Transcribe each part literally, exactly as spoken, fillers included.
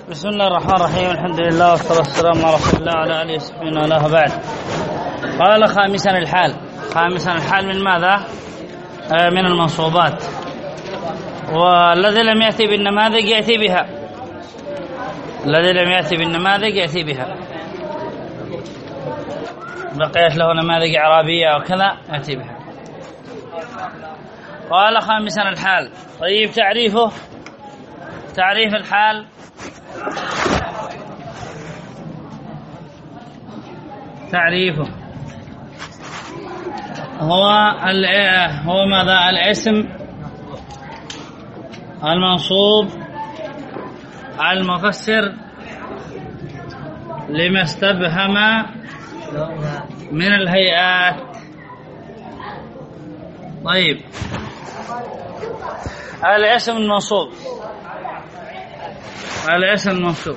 بسم الله الرحمن الرحيم. الحمد لله والصلاة والسلام على رسول الله وعلى آله وصحبه وله بعد. قال خامسا الحال. خامسا الحال من ماذا؟ آه من المنصوبات، والذي لم يأتي بالنماذج يأتي بها. الذي لم يأتي بالنماذج يأتي بها. بقيت له نماذج إعرابية وكذا يأتي بها. قال خامسا الحال. طيب تعريفه، تعريف الحال تعريفه هو هو ماذا؟ الاسم المنصوب المفسر لما استبهم من الهيئات. طيب الاسم المنصوب، الاسم المنصوب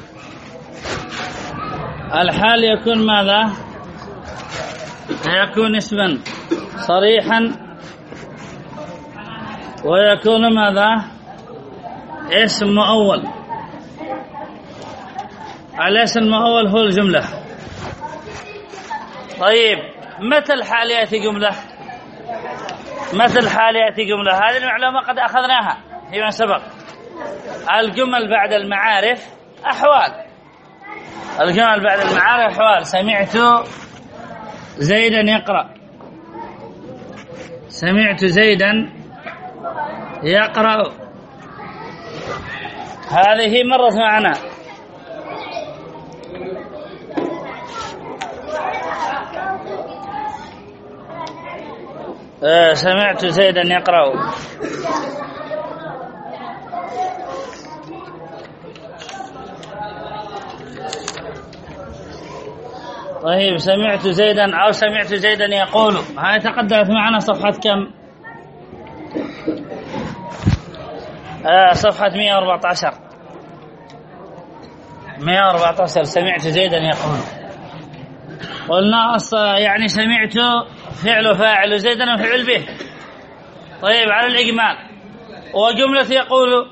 الحال يكون ماذا؟ يكون اسما صريحا، ويكون ماذا؟ اسم مؤول. الاسم المؤول هو الجملة. طيب متى الحال يأتي جملة؟ متى الحال يأتي جملة؟ هذه المعلومة قد أخذناها فيما سبق. الجمل بعد المعارف أحوال. الجمل بعد المعارف أحوال. سمعت زيدا يقرأ، سمعت زيدا يقرأ، هذه مرت معنا. آه سمعت زيدا يقرأ. طيب سمعت زيدا أو سمعت زيدا يقول، هاي تقدمت معنا صفحة كم؟ آه صفحة مئة وأربعة عشر. مئة وأربعة عشر سمعت زيدا يقول. قلنا يعني سمعت فعل فاعل زيدا وفعل به. طيب على الإجمال. وجملة يقول،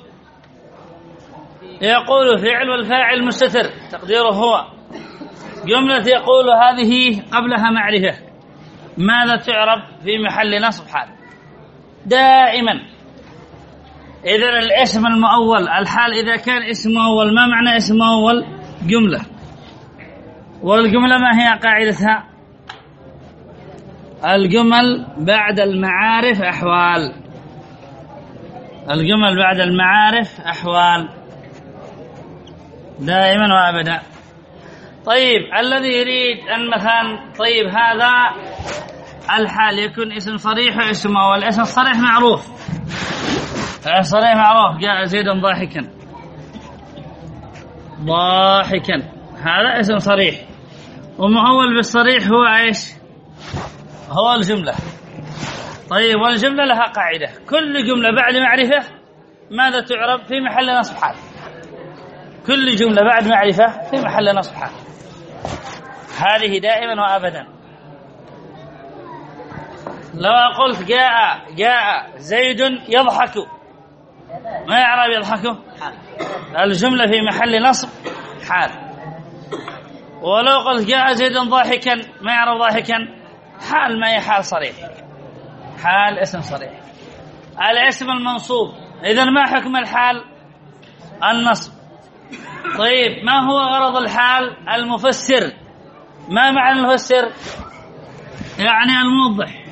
يقول فعل والفاعل مستتر تقديره هو. جملة يقول هذه قبلها معرفة، ماذا تعرب؟ في محل نصب حال دائما. إذن الاسم المؤول الحال إذا كان اسم مؤول، ما معنى اسم مؤول؟ جملة. والجملة ما هي قاعدتها؟ الجمل بعد المعارف أحوال. الجمل بعد المعارف أحوال دائما وأبدا. طيب الذي يريد أن مثلا، طيب هذا الحال يكون اسم صريح واسم مؤول. الاسم الصريح معروف، الصريح معروف. جاء زيد ضاحكا، ضاحكا هذا اسم صريح. ومؤول بالصريح هو ايش؟ هو الجملة. طيب والجملة لها قاعدة، كل جملة بعد معرفة ماذا تعرب؟ في محل نصب حال. كل جملة بعد معرفة في محل نصب حال، هذه دائما وأبدا. لو قلت جاء جاء زيد يضحك، ما يعرب يضحك؟ الجملة في محل نصب حال. ولو قلت جاء زيد ضاحكا، ما يعرب ضاحكا؟ حال، ما هي حال صريح، حال اسم صريح. الاسم المنصوب إذن ما حكم الحال؟ النصب. طيب ما هو غرض الحال؟ المفسر. ما معنى المفسر؟ يعني الموضح.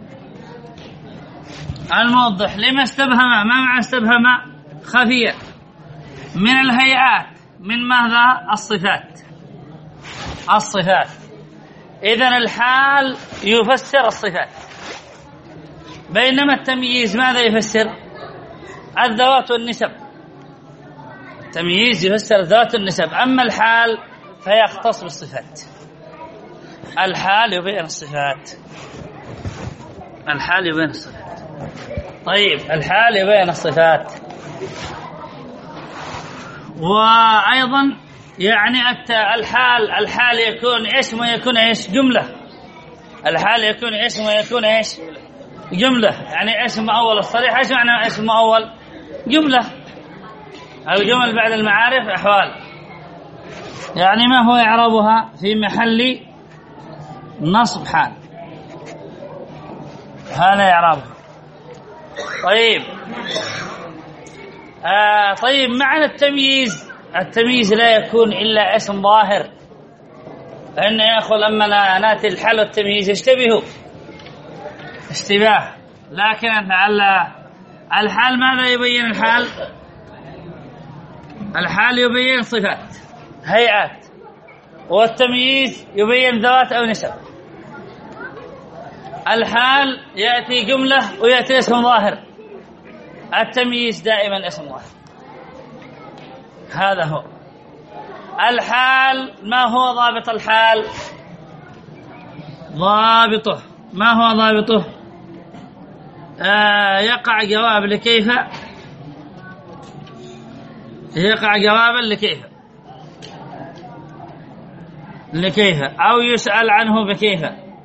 الموضح لما استبهم. ما معنى استبهم؟ خفية من الهيئات. من ماذا؟ الصفات. الصفات. إذن الحال يفسر الصفات، بينما التمييز ماذا يفسر؟ الذوات والنسب. تمييز يفسر ذات النسب، أما الحال فيختص بالصفات. الحال يبين الصفات. الحال يبين الصفات. طيب الحال يبين الصفات. وأيضا يعني الحال الحال يكون اسم ويكون ايش؟ جملة. الحال يكون اسم ويكون ايش؟ جملة. يعني اسم أول الصريح. ايش معنى اسم أول؟ جملة. الجمل بعد المعارف أحوال. يعني ما هو إعرابها في محل نصب حال، هذا إعرابها. طيب آه طيب معنى التمييز، التمييز لا يكون إلا اسم ظاهر، فإن يا أخو لما نأتي الحال والتمييز يشتبهوا اشتباه، لكن الحال ماذا يبين؟ الحال الحال يبين صفات هيئات، والتمييز يبين ذوات أو نسب. الحال يأتي جملة ويأتي اسم ظاهر، التمييز دائما اسم ظاهر. هذا هو الحال. ما هو ضابط الحال؟ ضابطه ما هو ضابطه؟ آه يقع جواب لكيف، يقع جوابا لكيف لكيف أو يسأل عنه بكيف،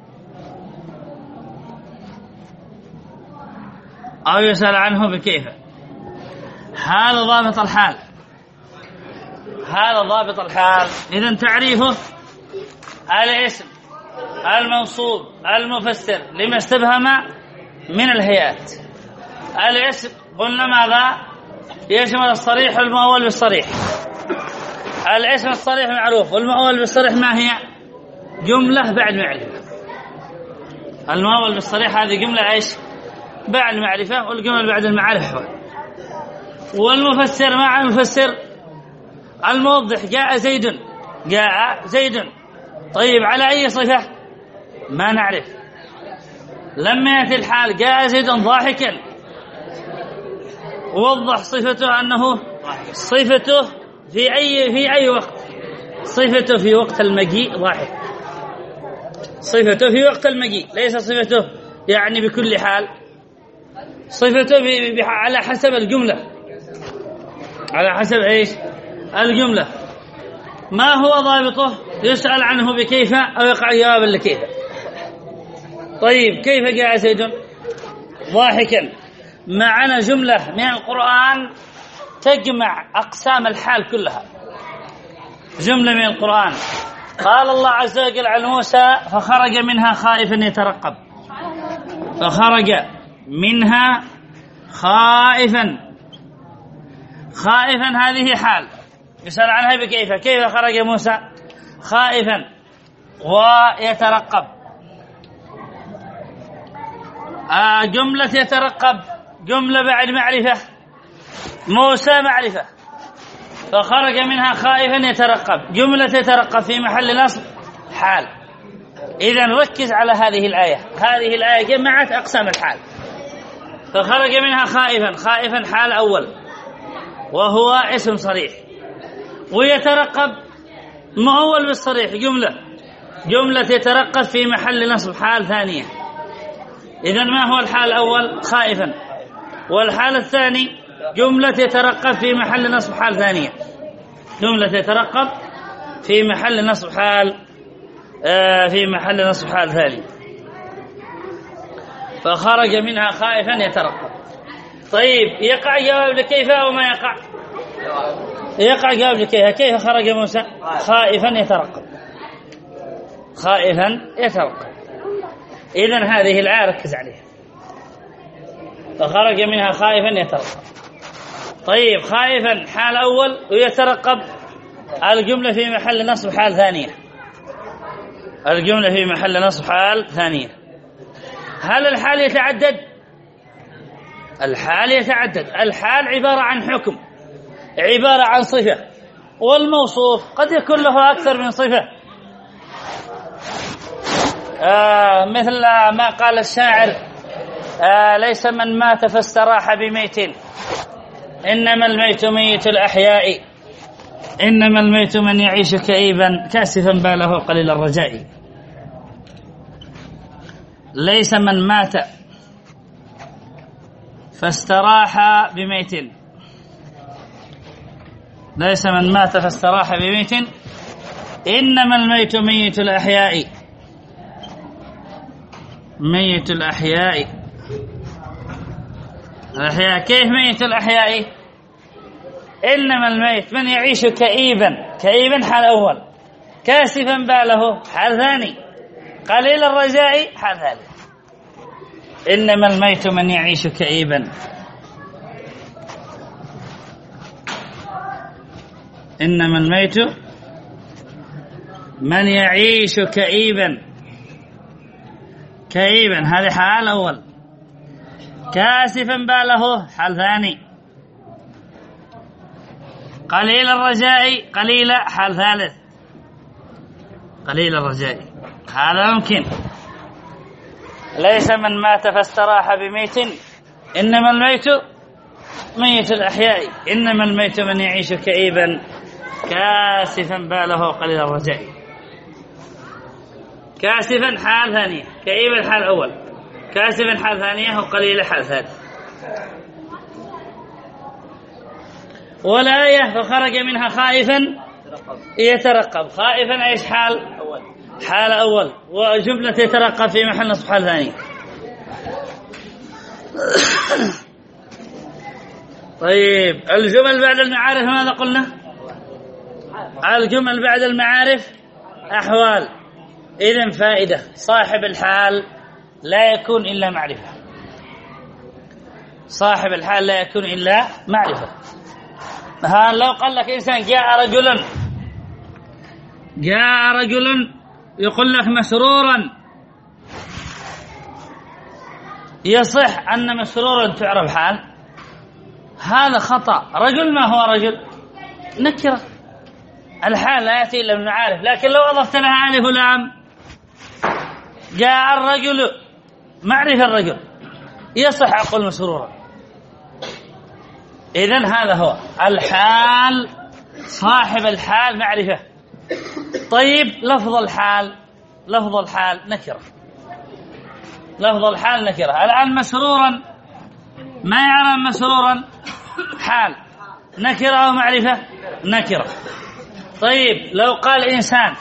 أو يسأل عنه بكيف. هذا ضابط الحال، هذا ضابط الحال. إذن تعريفه الاسم الموصول المفسر لما استبهم من الهيئات. الاسم قلنا ماذا؟ يشمل الصريح والمؤول بالصريح. الاسم الصريح معروف، والمؤول بالصريح ما هي؟ جملة بعد معرفة. المؤول بالصريح هذه جملة ايش؟ بعد معرفة، والجمل بعد المعرفة. والمفسر مع المفسر الموضح. جاء زيد، جاء زيد. طيب على أي صفة؟ ما نعرف. لما يأتي الحال جاء زيد ضاحكا، ووضح صفته أنه صفته في أي في أي وقت؟ صفته في وقت المجيء ضاحك، صفته في وقت المجيء، ليس صفته يعني بكل حال، صفته على حسب الجملة، على حسب ايش؟ الجملة. ما هو ضابطه؟ يسأل عنه بكيف أو يقع جوابا لكيف. طيب كيف جاء زيد ضاحكا؟ معنا جملة من القرآن تجمع أقسام الحال كلها، جملة من القرآن. قال الله عز وجل عن موسى: فخرج منها خائفا يترقب. فخرج منها خائفا، خائفا هذه حال يسأل عنها بكيف. كيف خرج موسى؟ خائفا ويترقب. آه جملة يترقب جملة بعد معرفة، موسى معرفة، فخرج منها خائفا يترقب، جملة يترقب في محل نصب حال. إذن ركز على هذه الآية، هذه الآية جمعت أقسام الحال. فخرج منها خائفا، خائفا حال أول وهو اسم صريح، ويترقب مؤول بالصريح جملة، جملة يترقب في محل نصب حال ثانية. إذن ما هو الحال الأول؟ خائفا. والحال الثاني جملة يترقب في محل نصب حال ثانية، جملة يترقب في محل نصب حال آه في محل نصب حال ثاني. فخرج منها خائفا يترقب. طيب يقع جواب لكيف أو ما يقع؟ يقع جواب لكيف. كيف خرج موسى؟ خائفا يترقب، خائفا يترقب. إذن هذه الآية ركز عليها. فخرج منها خائفا يترقب. طيب خائفا حال أول ويترقب، الجملة في محل نصب حال ثانية، الجملة في محل نصب حال ثانية. هل الحال يتعدد؟ الحال يتعدد. الحال عبارة عن حكم، عبارة عن صفة، والموصوف قد يكون له أكثر من صفة. آه مثل ما قال الشاعر: آه ليس من مات فاستراح بميت، إنما الميت ميت الأحياء، إنما الميت من يعيش كئيبا كاسفا باله قليل الرجاء. ليس من مات فاستراح بميت، ليس من مات فاستراح بميت، إنما الميت ميت الأحياء، ميت الأحياء. الأحياء كيف ميت الأحياء؟ إنما الميت من يعيش كئيبا، كئيبا حال أول، كاسفا باله حال ثاني، قليل الرجاء حال ثالث. إنما الميت من يعيش كئيبا، إنما الميت من يعيش كئيبا، كئيبا هذه حال أول، كاسفا باله حال ثاني، قليل الرجاء قليل حال ثالث. قليل الرجاء هذا ممكن. ليس من مات فاستراح بميت، إنما الميت ميت الأحياء، إنما الميت من يعيش كئيبا كاسفا باله قليل الرجاء. كاسفا حال ثانية، كئيبا حال أول، كاسفا حال ثانية، وقليل حال ثالث. والآية فخرج منها خائفا يترقب، خائفا ايش حال؟ حال أول، وجملة يترقب في محل نصب حال ثاني. طيب الجمل بعد المعارف ماذا قلنا؟ الجمل بعد المعارف أحوال. إذن فائدة، صاحب الحال لا يكون إلا معرفة، صاحب الحال لا يكون إلا معرفة. ها لو قال لك إنسان جاء رجل، جاء رجل يقول لك مسرورا، يصح أن مسرورا تعرف حال؟ هذا خطأ. رجل ما هو رجل؟ نكرة، الحال لا يأتي إلا من المعارف. لكن لو أضفت لها ألف لام، جاء الرجل، معرفة الرجل، يصح أقول مسرورا. إذن هذا هو الحال، صاحب الحال معرفة. طيب لفظ الحال، لفظ الحال نكرة، لفظ الحال نكرة. الآن مسرورا ما يعرف مسرورا حال، نكرة أو معرفة؟ نكرة. طيب لو قال إنسان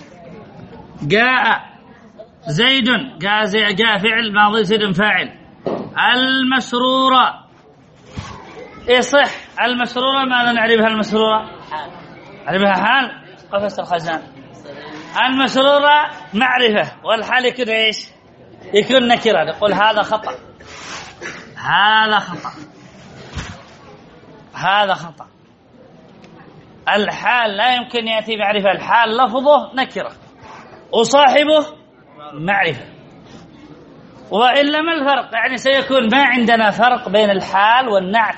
جاء زيد، جاء, زي جاء فعل ماضي زيد فاعل، المسرورة يصح. المسرورة ماذا نعرفها؟ المسرورة نعرفها حال، قفص الخزان. المسرورة معرفة، والحال يكون ايش؟ يكون نكرة. نقول هذا خطأ، هذا خطأ، هذا خطأ. الحال لا يمكن يأتي معرفة، الحال لفظه نكرة وصاحبه معرفة. وإلا ما الفرق؟ يعني سيكون ما عندنا فرق بين الحال والنعت.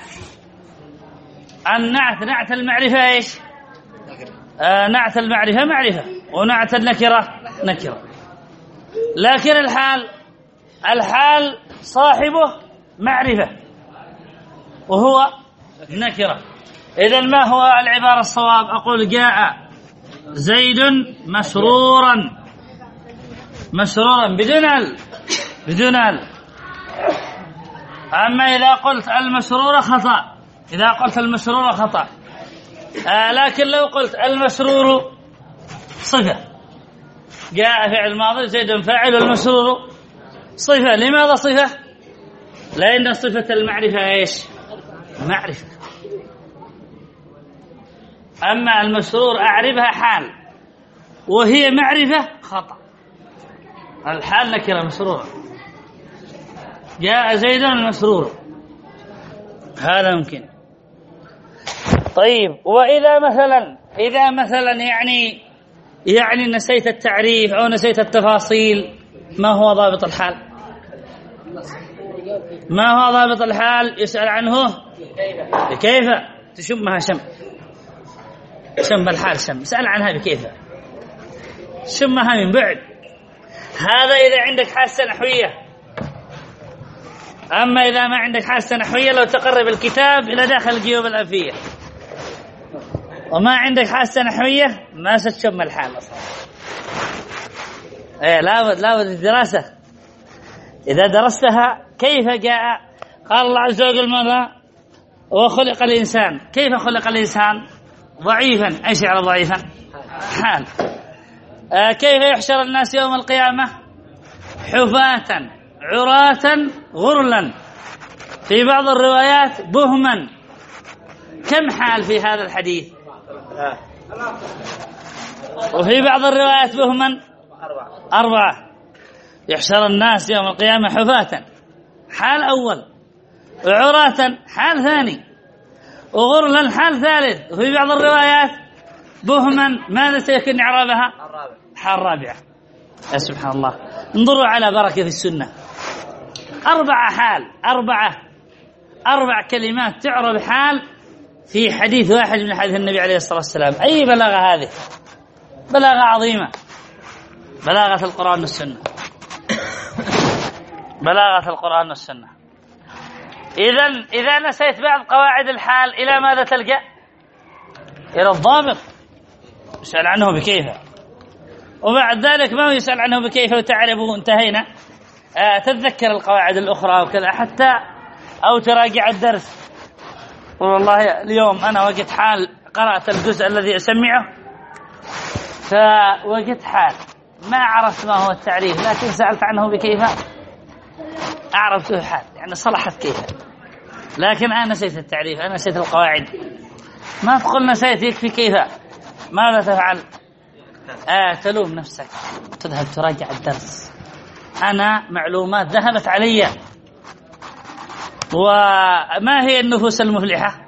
النعت نعت المعرفة ايش؟ آه نعت المعرفة معرفة، ونعت النكرة نكرة. لكن الحال، الحال صاحبه معرفة وهو نكرة. إذن ما هو العبارة الصواب؟ أقول جاء زيد مسرورا، مسرورا بدون ال، بدون ال. أما إذا قلت المسرورة خطأ، إذا قلت المسرورة خطأ. آه لكن لو قلت المسرور صفة، جاء فعل ماضي زيد فاعل والمسرور صفة. لماذا صفة؟ لأن صفة المعرفة ايش؟ معرفة. أما المسرور أعرفها حال وهي معرفة خطأ. الحال نكرة مسرورة، جاء زيد المسرور، هذا ممكن. طيب وإذا مثلا، إذا مثلا يعني يعني نسيت التعريف أو نسيت التفاصيل، ما هو ضابط الحال؟ ما هو ضابط الحال؟ يسأل عنه كيف تشمها شم، شم الحال شم، اسأل عنها بكيف، شمها من بعد. هذا إذا عندك حاسة نحوية. أما إذا ما عندك حاسة نحوية، لو تقرب الكتاب إلى داخل الجيوب الأنفية وما عندك حاسة نحوية ما ستشم الحال أصلا. إيه لابد لابد الدراسة. إذا درستها كيف جاء، قال الله عز وجل ماذا؟ وخلق الإنسان، كيف خلق الإنسان؟ ضعيفا. ايش يعني ضعيفا؟ حال. آه كيف يحشر الناس يوم القيامة؟ حفاة عراة غرلا، في بعض الروايات بهما. كم حال في هذا الحديث؟ وفي بعض الروايات بهما أربعة. يحشر الناس يوم القيامة حفاة، حال أول، وعراة حال ثاني، وغرلا حال ثالث. وفي بعض الروايات بهما ماذا سيكون إعرابها؟ حال رابعة. يا سبحان الله، انظروا على بركة السنة. أربعة حال، أربعة أربع كلمات تعرب حال في حديث واحد من حديث النبي عليه الصلاة والسلام. أي بلاغة هذه، بلاغة عظيمة، بلاغة القرآن والسنة، بلاغة القرآن والسنة. إذن إذا نسيت بعض قواعد الحال إلى ماذا تلجأ؟ إلى الضابط، يسأل عنه بكيف، وبعد ذلك ما يسأل عنه بكيف وتعرفه انتهينا. آه تتذكر القواعد الأخرى وكذا حتى أو تراجع الدرس. والله اليوم أنا وقت حال قرأت الجزء الذي أسمعه، فوقت حال ما عرفت ما هو التعريف، لكن سألت عنه بكيف أعرفته حال، يعني صلحت كيف، لكن أنا نسيت التعريف، أنا نسيت القواعد. ما تقول نسيت، يكفي كيف. ماذا تفعل؟ آه تلوم نفسك، تذهب تراجع الدرس. أنا معلومات ذهبت علي. وما هي النفوس المفلحة؟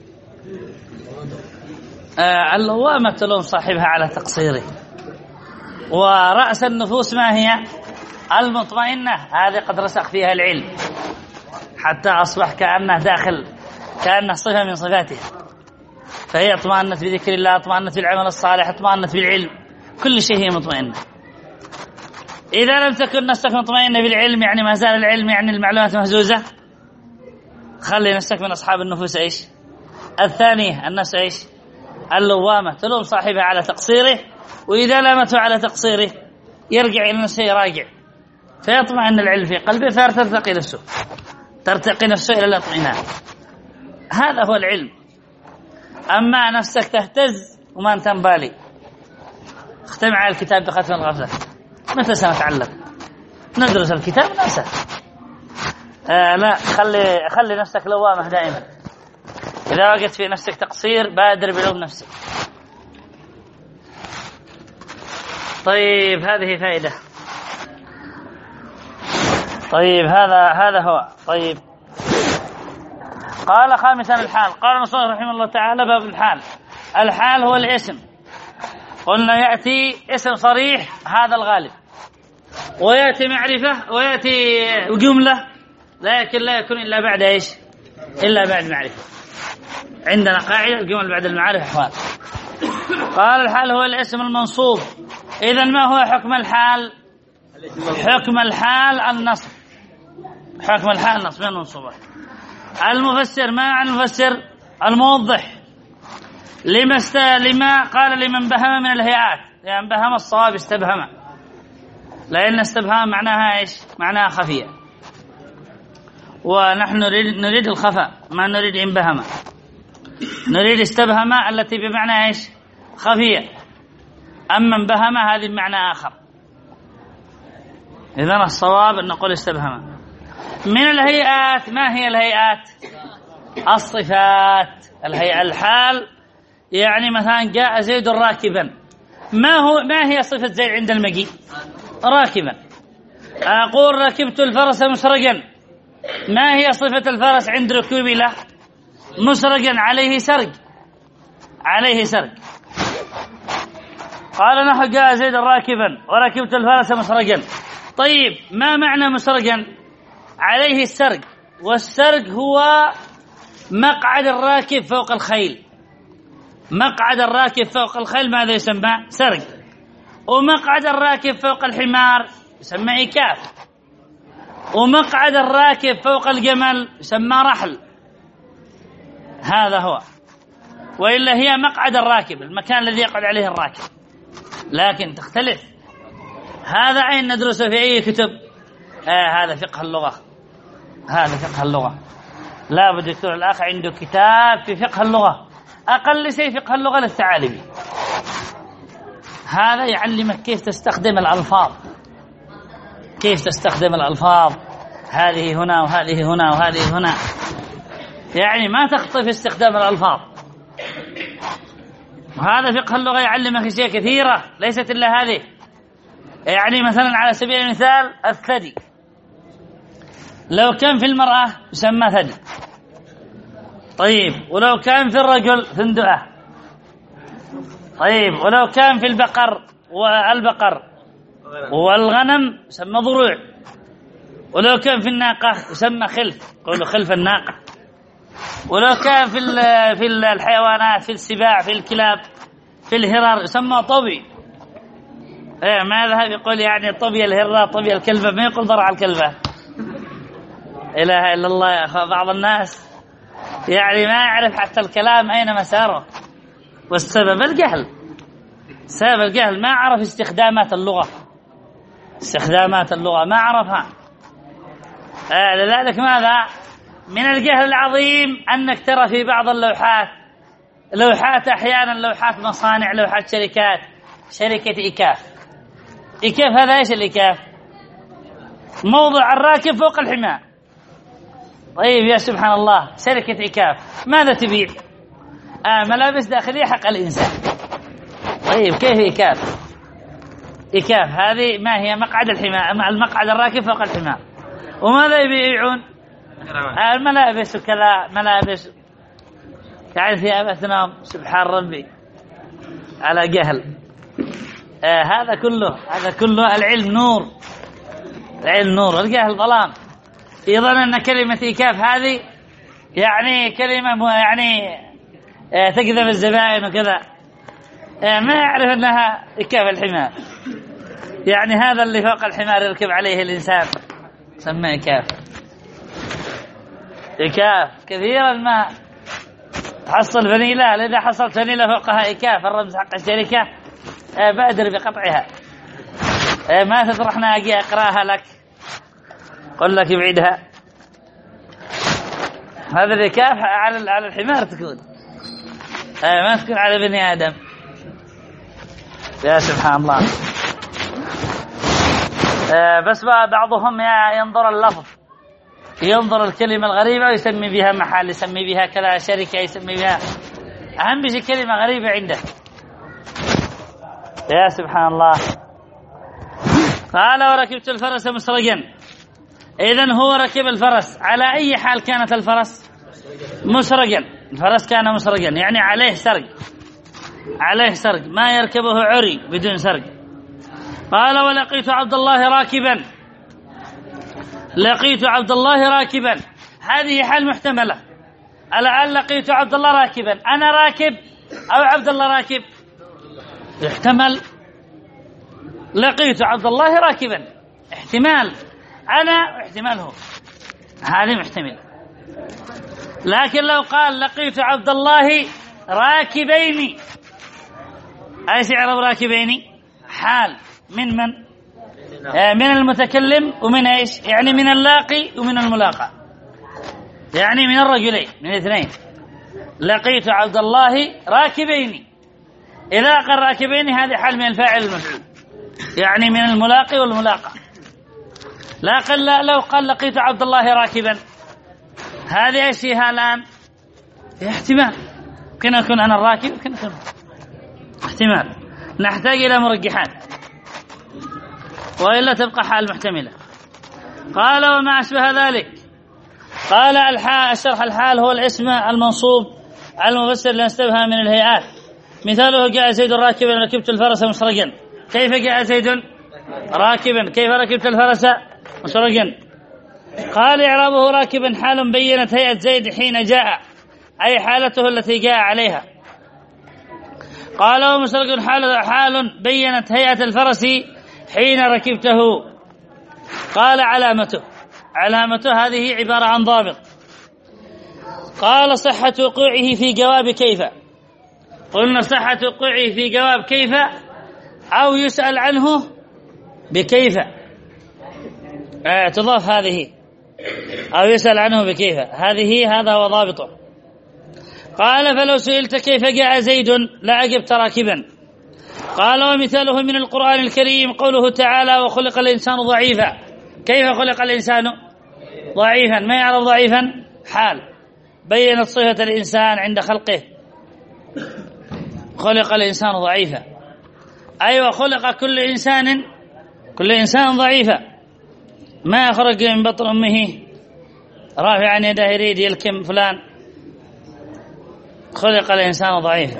آه اللوامة تلوم صاحبها على تقصيره. ورأس النفوس ما هي؟ المطمئنة، هذه قد رسخ فيها العلم حتى أصبح كأنه داخل، كأنه صفة من صفاتها. فهي اطمأنت بذكر الله، اطمأنت بالعمل الصالح، اطمأنت بالعلم، كل شيء هي مطمئنة. إذا لم تكن نفسك مطمئنة بالعلم، يعني ما زال العلم، يعني المعلومات مهزوزة، خلي نفسك من أصحاب النفوس إيش الثانية. النفس إيش؟ اللوامة، تلوم صاحبها على تقصيره، وإذا لامته على تقصيره يرجع إلى نفسه، يراجع، فيطمئن العلم في قلبه، فترتقي نفسه، ترتقي نفسه إلى الاطمئنان. هذا هو العلم. أما نفسك تهتز وما أنت مبالي، اختم على الكتاب بختم الغفلة، متى سنتعلم؟ ندرس الكتاب ننسى. آه لا، خلي خلي نفسك لوامة دائما. إذا وجدت في نفسك تقصير بادر بلوم نفسك. طيب هذه فائدة. طيب هذا هذا هو. طيب قال خامسا الحال. قال المصنف رحمه الله تعالى باب الحال. الحال هو الاسم، قلنا يأتي اسم صريح هذا الغالب، ويأتي معرفة، ويأتي جملة، لكن لا يكون إلا بعد إيش؟ إلا بعد معرفة. عندنا قاعدة الجمل بعد المعارف أحوال. قال الحال هو الاسم المنصوب. إذن ما هو حكم الحال؟ حكم الحال النصب. حكم الحال النصب من المنصوبات. المفسر، ما عن المفسر؟ الموضح. لما است... لما قال لمن بهم من الهيئات، يعني بهم الصواب استبهم، لأن استبهام معناها إيش؟ معناها خفية، ونحن نريد, نريد الخفاء، ما نريد انبهم، نريد استبهم التي بمعنى إيش؟ خفية. أما انبهم هذه بمعنى آخر. إذن الصواب أن نقول استبهم. من الهيئات، ما هي الهيئات؟ الصفات. الهيئة الحال، يعني مثلا جاء زيد راكبا، ما هو ما هي صفة زيد عند المجيء؟ راكبا. أقول ركبت الفرس مسرجا، ما هي صفة الفرس عند ركوبه له؟ مسرجا، عليه سرج، عليه سرج. قال نحو جاء زيد راكبا وركبت الفرس مسرجا. طيب ما معنى مسرجا؟ عليه السرج، والسرج هو مقعد الراكب فوق الخيل. مقعد الراكب فوق الخيل ماذا يسمى؟ سرج. ومقعد الراكب فوق الحمار يسمى إكاف. ومقعد الراكب فوق الجمل يسمى رحل. هذا هو. وإلا هي مقعد الراكب، المكان الذي يقعد عليه الراكب، لكن تختلف. هذا أين ندرسه في أي كتب؟ آه هذا فقه اللغة، هذا فقه اللغة. لا بد الدكتور الآخر عنده كتاب في فقه اللغة، أقل شيء فقه اللغة للثعالبي. هذا يعلمك كيف تستخدم الألفاظ، كيف تستخدم الألفاظ، هذه هنا وهذه هنا وهذه هنا. يعني ما تخطئ في استخدام الألفاظ. وهذا فقه اللغة يعلمك أشياء كثيرة ليست إلا هذه. يعني مثلا على سبيل المثال الثدي، لو كان في المرأة يسمى ثدي، طيب، ولو كان في الرجل ثندؤة، طيب، ولو كان في البقر والبقر والغنم يسمى ضروع، ولو كان في الناقة يسمى خلف، قولوا خلف الناقة، ولو كان في في الحيوانات، في السباع، في الكلاب، في الهرار يسمى طبي. ايه ما ذهب يقول يعني طبي الهرة طبي الكلبة، ما يقول ضرع الكلبة. إله إلا الله يا أخوة، بعض الناس يعني ما يعرف حتى الكلام أين مساره، والسبب الجهل، سبب الجهل، ما عرف استخدامات اللغة، استخدامات اللغة ما عرفها. آه لذلك ماذا من الجهل العظيم أنك ترى في بعض اللوحات، لوحات أحيانا لوحات مصانع، لوحات شركات، شركة إيكاف. إيكاف هذا إيش الإيكاف؟ موضع الراكب فوق الحمار. طيب يا سبحان الله، شركة إيكاف ماذا تبيع؟ آه ملابس داخلية حق الإنسان. طيب كيف إيكاف؟ إيكاف هذه ما هي؟ مقعد الحمار، مع المقعد الراكب فوق الحمار. وماذا يبيعون؟ آه الملابس وكذا، ملابس يعني ثياب أثنام. سبحان ربي على جهل. آه هذا كله هذا كله العلم نور، العلم نور، الجهل ظلام. يظن أن كلمة إيكاف هذه يعني كلمة يعني آه تكذب الزبائن وكذا، آه ما يعرف أنها إيكاف الحمار. يعني هذا اللي فوق الحمار يركب عليه الإنسان سمى إيكاف. إيكاف كثيرا ما تحصل فنيلة، إذا حصلت فنيلة فوقها إيكاف الرمز حق الشركة آه بادر بقطعها. آه ما تطرحنا أجي أقراها لك، قل لك ابعدها. هذا الإيكاف على على الحمار تكون، آه ما تكون على بني آدم. يا سبحان الله. آه بس بعضهم ينظر اللفظ، ينظر الكلمة الغريبة ويسمي بها محل، يسمي بها كذا شركة، يسمي بها أهم شيء كلمة غريبة عنده. يا سبحان الله. قال وركبت الفرس مسرجا. إذن هو ركب الفرس على أي حال كانت الفرس؟ مسرجا. الفرس كان مسرجا يعني عليه سرج، عليه سرج، ما يركبه عري بدون سرج. قال ولقيت عبد الله راكبا. لقيت عبد الله راكبا هذه حال محتملة. الآن لقيت عبد الله راكبا، أنا راكب أو عبد الله راكب؟ يحتمل لقيت عبد الله راكبا، احتمال أنا واحتمال هو، هذه محتمل. لكن لو قال لقيت عبد الله راكبين، أيش يعرف راكبين؟ حال من من؟ من المتكلم ومن ايش؟ يعني من اللاقي ومن الملاقى، يعني من الرجلين، من الاثنين. لقيت عبد الله راكبين، إذا قال راكبين هذه حال من الفاعل المفعول، يعني من الملاقي والملاقى. لكن لو قال لقيت عبد الله راكبا، هذه ايش فيها الآن؟ احتمال، يمكن أكون أنا الراكب، يمكن أكون احتمال. نحتاج إلى مرجحات وإلا تبقى حال محتملة. قال وما أشبه ذلك. قال الحال الشرح الحال هو الاسم المنصوب المفسر لنستبها من الهيئات. مثاله جاء زيد راكبا ركبت الفرس مسرجا. كيف جاء زيد راكبا؟ كيف ركبت الفرس مسرجا؟ قال إعرابه راكبا حال بينت هيئة زيد حين جاء، أي حالته التي جاء عليها. قال ومسرج حال حال بينت هيئة الفرس حين ركبته. قال علامته. علامته هذه عبارة عن ضابط. قال صحة وقوعه في جواب كيف. قلنا صحة وقوعه في جواب كيف أو يسأل عنه بكيف، آه تضاف هذه، أو يسأل عنه بكيف، هذه هذا هو ضابطه. قال فلو سئلت كيف جاء زيد لا أجبت راكبا. قال ومثاله من القرآن الكريم قوله تعالى وخلق الإنسان ضعيفا. كيف خلق الإنسان ضعيفا؟ ما يعرف ضعيفا؟ حال بينت صفة الإنسان عند خلقه. خلق الإنسان ضعيفا، أيوة خلق كل إنسان كل إنسان ضعيفا، ما خرج من بطن أمه رافعا يده يريد يلكم فلان، خلق الإنسان ضعيفا.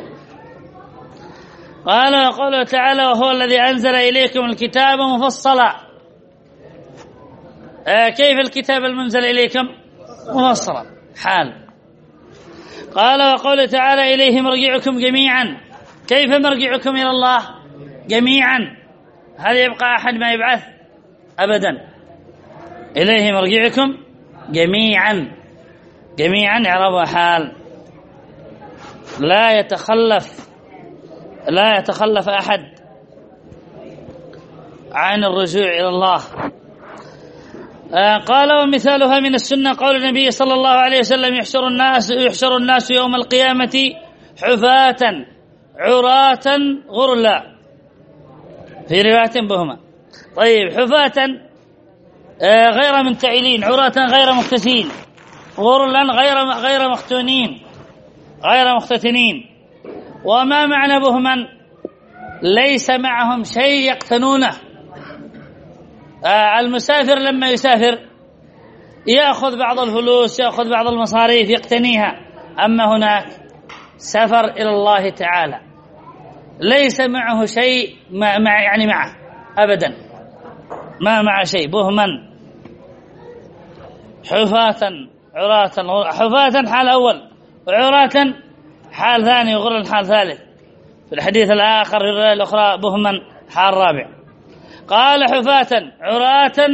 قال وقوله تعالى وهو الذي أنزل إليكم الكتاب مفصلا. آه كيف الكتاب المنزل إليكم؟ مفصلا حال. قال وقوله تعالى إليه مرجعكم جميعا، كيف مرجعكم إلى الله جميعا؟ هل يبقى أحد ما يبعث؟ أبدا، إليه مرجعكم جميعا، جميعا إعرابها حال، لا يتخلف لا يتخلف أحد عن الرجوع إلى الله. آه قال ومثالها من السنة قول النبي صلى الله عليه وسلم يحشر الناس يحشر الناس يوم القيامة حفاة عراة غرلا، في رواية بهما. طيب حفاة آه غير منتعلين، عراة غير مختسين، غرلا غير غير مختونين غير مختتنين. وما معنى بهما؟ ليس معهم شيء يقتنونه. آه المسافر لما يسافر يأخذ بعض الفلوس، يأخذ بعض المصاريف يقتنيها، أما هناك سفر إلى الله تعالى ليس معه شيء مع مع يعني معه أبدا، ما مع شيء. بهما حفاة عراة، حفاة حال أول وعراة حال ثاني وغرلا حال ثالث. في الحديث الآخر في الرواية الأخرى بهما حال رابع. قال حفاة عراة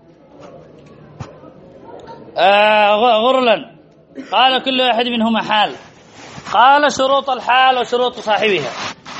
آه غرلا، قال كل واحد منهما حال. قال شروط الحال وشروط صاحبها.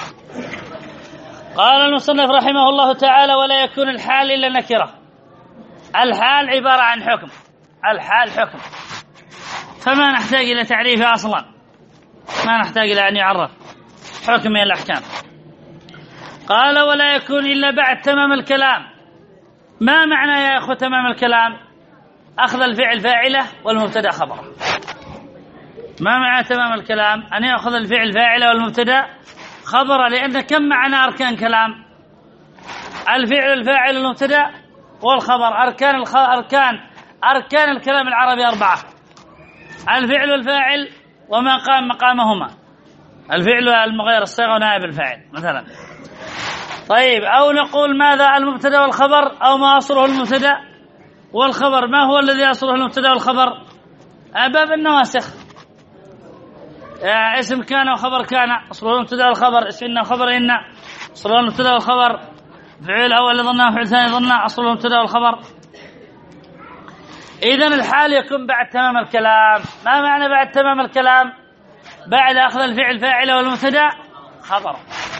قال المصنف رحمه الله تعالى ولا يكون الحال إلا نكرة. الحال عبارة عن حكم، الحال حكم، فما نحتاج إلى تعريفه أصلا، ما نحتاج إلى أن يعرف، حكم من الأحكام. قال ولا يكون إلا بعد تمام الكلام. ما معنى يا أخو تمام الكلام؟ أخذ الفعل فاعله والمبتدأ خبره. ما معنى تمام الكلام؟ أن يأخذ الفعل فاعله والمبتدأ خبره، لأن كم معنى أركان كلام؟ الفعل الفاعل والمبتدأ والخبر. أركان الخ... أركان أركان الكلام العربي أربعة: الفعل والفاعل وما قام مقامهما، الفعل المغير الصيغة ونائب الفاعل مثلا. طيب أو نقول ماذا؟ المبتدأ والخبر، أو ما أصله المبتدأ والخبر. ما هو الذي أصله المبتدأ والخبر؟ باب النواسخ. اسم كان وخبر كان أصله المبتدأ والخبر، اسم إن وخبر إن أصله المبتدأ والخبر، فعل أول ظنه فعل ثاني ظنه أصله المبتدأ والخبر. إذن الحال يكون بعد تمام الكلام. ما معنى بعد تمام الكلام؟ بعد أخذ الفعل فاعله والمبتدأ خبر.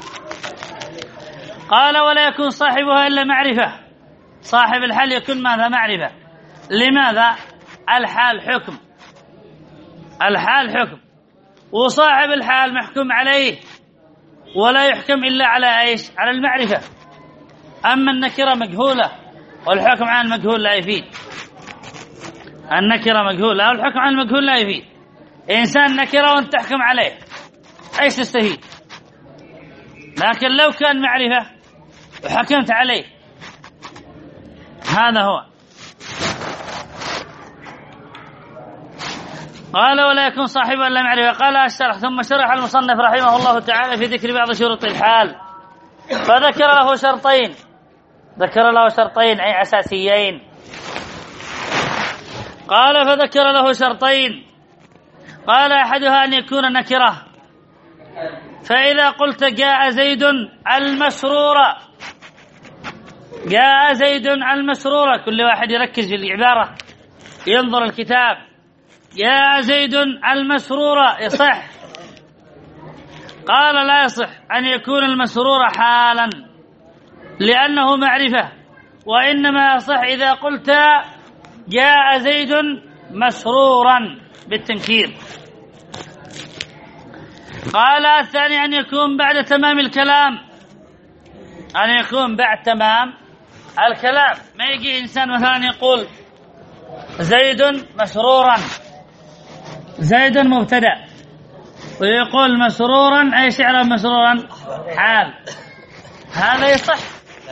قال ولا يكون صاحبها إلا معرفة. صاحب الحال يكون ماذا؟ معرفة. لماذا؟ الحال حكم، الحال حكم، وصاحب الحال محكوم عليه، ولا يحكم إلا على إيش؟ على المعرفة. أما النكرة مجهولة والحكم عن المجهول لا يفيد. النكرة مجهولة والحكم عن المجهول لا يفيد. إنسان نكرة وأنت تحكم عليه إيش تستفيد؟ لكن لو كان معرفة وحكمت عليه، هذا هو. قال ولا يكون صاحبه إلا معرفة. قال الشرح. ثم شرح المصنف رحمه الله تعالى في ذكر بعض شروط الحال، فذكر له شرطين، ذكر له شرطين أي أساسيين. قال فذكر له شرطين. قال أحدها أن يكون نكرة، فإذا قلت جاء زيد المسرور، جاء زيد المسرور، كل واحد يركز في العبارة ينظر الكتاب. جاء زيد المسرور يصح. قال لا يصح أن يكون المسرور حالا لأنه معرفة، وإنما يصح إذا قلت جاء زيد مسرورا بالتنكير. قال الثاني أن يكون بعد تمام الكلام، أن يكون بعد تمام الكلام. ما يجي إنسان مثلا يقول زيد مسرورا زيد مبتدأ، ويقول مسرورا أي شعرا مسرورا حال، هذا يصح.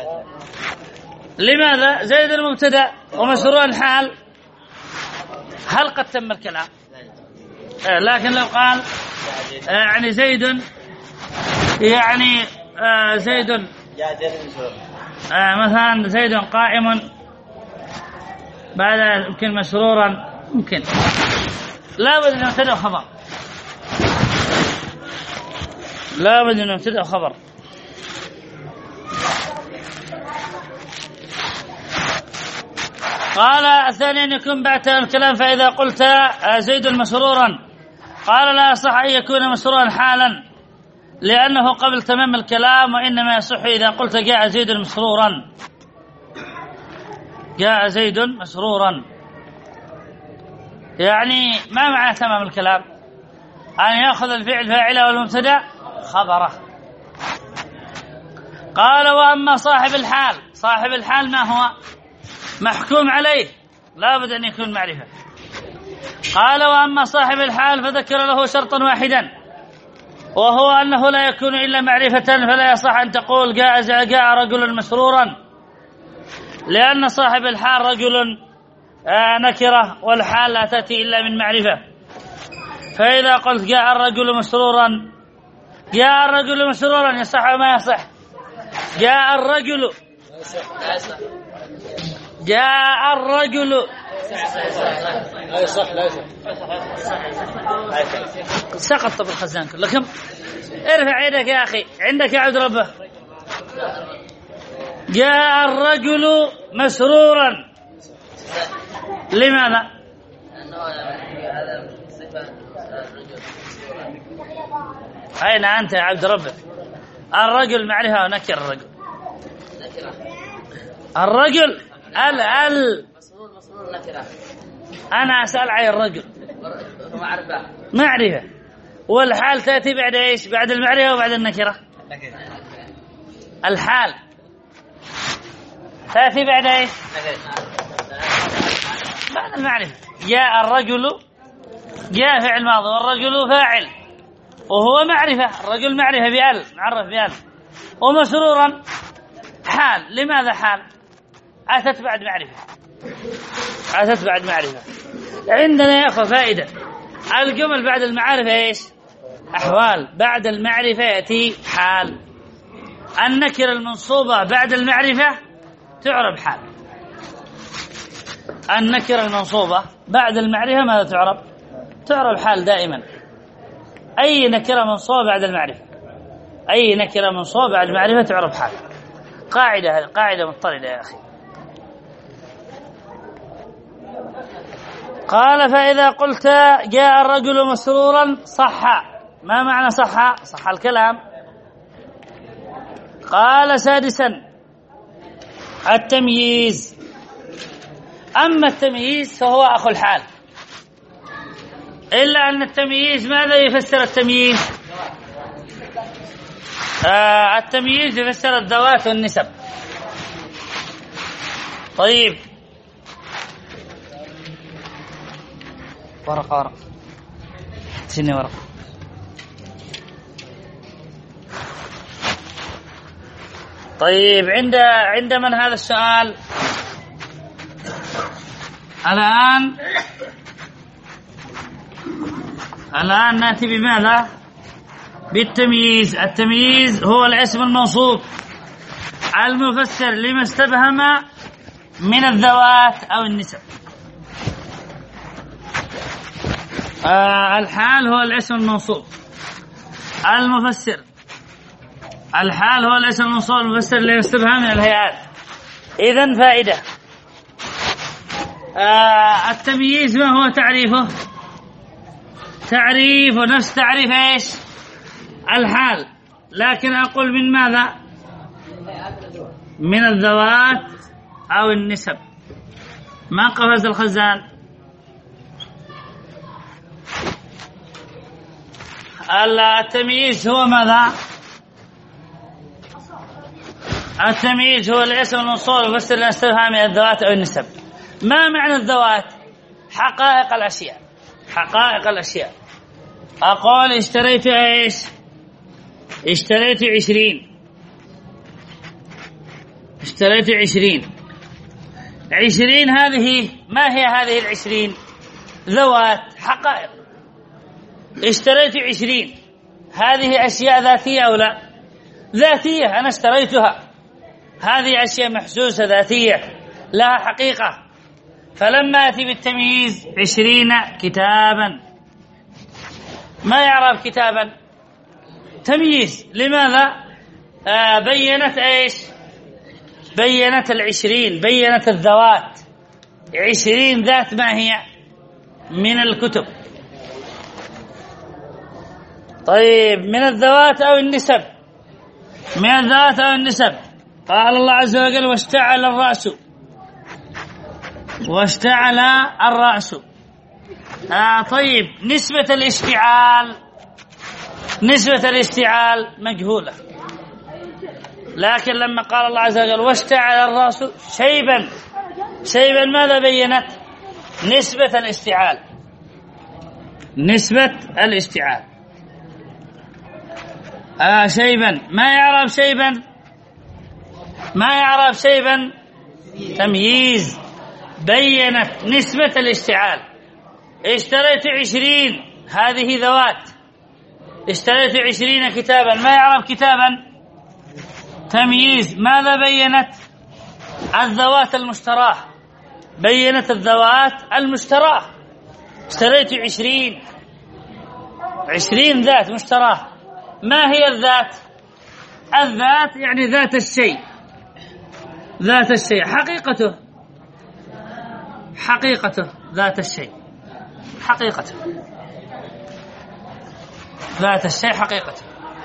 لماذا؟ زيد المبتدأ ومسرورا حال، هل قد تم الكلام؟ آه لكن لو قال آه يعني زيد يعني آه زيد آه مثلا زيد قائم، بعد يمكن مسرورا، ممكن لا بد أن يبتدأ خبر، لا بد أن يبتدأ خبر. قال الثاني أن يكون بعد الكلام، فإذا قلت زيد مسرورا قال لا يصح أن يكون مسرورا حالا لأنه قبل تمام الكلام، وإنما يصح إذا قلت جاء زيد مسرورا، جاء زيد مسرورا، يعني ما معنى تمام الكلام؟ أن يأخذ الفعل فاعله والمبتدأ خبره. قال وأما صاحب الحال، صاحب الحال ما هو؟ محكوم عليه، لا بد أن يكون معرفة. قال وأما صاحب الحال فذكر له شرطا واحدا، وهو أنه لا يكون إلا معرفة، فلا يصح أن تقول جاء جاء رجل مسرورا، لأن صاحب الحال رجل نكرة، والحال لا تأتي إلا من معرفة. فإذا قلت جاء الرجل مسرورا، جاء الرجل مسرورا يصح وما يصح؟ جاء الرجل جاء الرجل لا يصح، لا يصح، سقط بالخزان كلكم. ارفع يدك يا أخي، عندك يا عبد ربه. جاء الرجل مسرورا، لماذا؟ أين أنت يا عبد ربه؟ الرجل معرفة ونكر الرجل، الرجل ال ال مسرور مسرور نكرة. أنا أسأل عن الرجل معرفة، معرفة، والحال تأتي بعد إيش؟ بعد المعرفة وبعد النكرة. الحال تأتي بعد إيش؟ بعد المعرفة. جاء الرجل، جاء فعل ماضي والرجل فاعل، وهو معرفة، الرجل معرفة بأل، معرف بأل. ومسرورا حال، لماذا حال؟ أتت بعد معرفة، أتت بعد معرفة. عندنا يا أخوة فائدة، الجمل بعد المعرفة إيش؟ أحوال، بعد المعرفة يأتي حال. النكرة المنصوبة بعد المعرفة تعرب حال، النكرة المنصوبة بعد المعرفة ماذا تعرب؟ تعرب حال دائما. أي نكرة منصوبة بعد المعرفة، أي نكرة منصوبة بعد المعرفة تعرب حال. قاعدة، هذه قاعدة مضطردة يا أخي. قال فإذا قلت جاء الرجل مسرورا صح، ما معنى صح؟ صح الكلام. قال سادسا التمييز، أما التمييز فهو أخو الحال، إلا أن التمييز ماذا يفسر التمييز؟ آه التمييز يفسر الذوات والنسب. طيب ورقة ورقة سني ورقة. طيب عند عند من هذا السؤال الآن؟ الآن نأتي بماذا؟ بالتمييز. التمييز هو الاسم الموصوف المفسر لما استبهم من الذوات أو النسب. آه الحال هو الاسم الموصوف المفسر، الحال هو الاسم الموصوف المفسر لما استبهم من الهيئات. إذن فائدة. آه التمييز ما هو تعريفه؟ تعريفه نفس تعريف ايش؟ الحال، لكن أقول من ماذا؟ من الذوات أو النسب. ما قفز الخزان؟ التمييز هو ماذا؟ التمييز هو الاسم الموصول المفسر للاستفهام من الذوات أو النسب. ما معنى الذوات؟ حقائق الأشياء، حقائق الأشياء. أقول اشتريت إيش؟ اشتريت عشرين، اشتريت عشرين. عشرين هذه ما هي هذه العشرين؟ ذوات، حقائق. اشتريت عشرين، هذه أشياء ذاتية أو لا؟ ذاتية، أنا اشتريتها، هذه أشياء محسوسة ذاتية لها حقيقة. فلما أتي بالتمييز عشرين كتابا، ما يعرف كتابا؟ تمييز. لماذا؟ آه بينت إيش؟ بينت العشرين، بينت الذوات. عشرين ذات ما هي؟ من الكتب. طيب من الذوات أو النسب؟ من الذوات أو النسب. قال الله عز وجل واشتعل الرأس، واشتعل الرأس. آه طيب نسبة الاشتعال، نسبة الاشتعال مجهولة، لكن لما قال الله عز وجل واشتعل الرأس شيبا، شيبا ماذا بينت؟ نسبة الاشتعال، نسبة الاشتعال. آه شيبا، ما يعرف شيبا؟ ما يعرف شيبا؟ تمييز، بينت نسبة الاشتعال. اشتريت عشرين، هذه ذوات. اشتريت عشرين كتابا، ما يعرف كتابا؟ تمييز، ماذا بينت؟ الذوات المشتراه، بينت الذوات المشتراه. اشتريت عشرين، عشرين ذات مشتراه. ما هي الذات؟ الذات يعني ذات الشيء، ذات الشيء، حقيقته، حقيقته ذات الشيء، حقيقته ذات الشيء، حقيقته.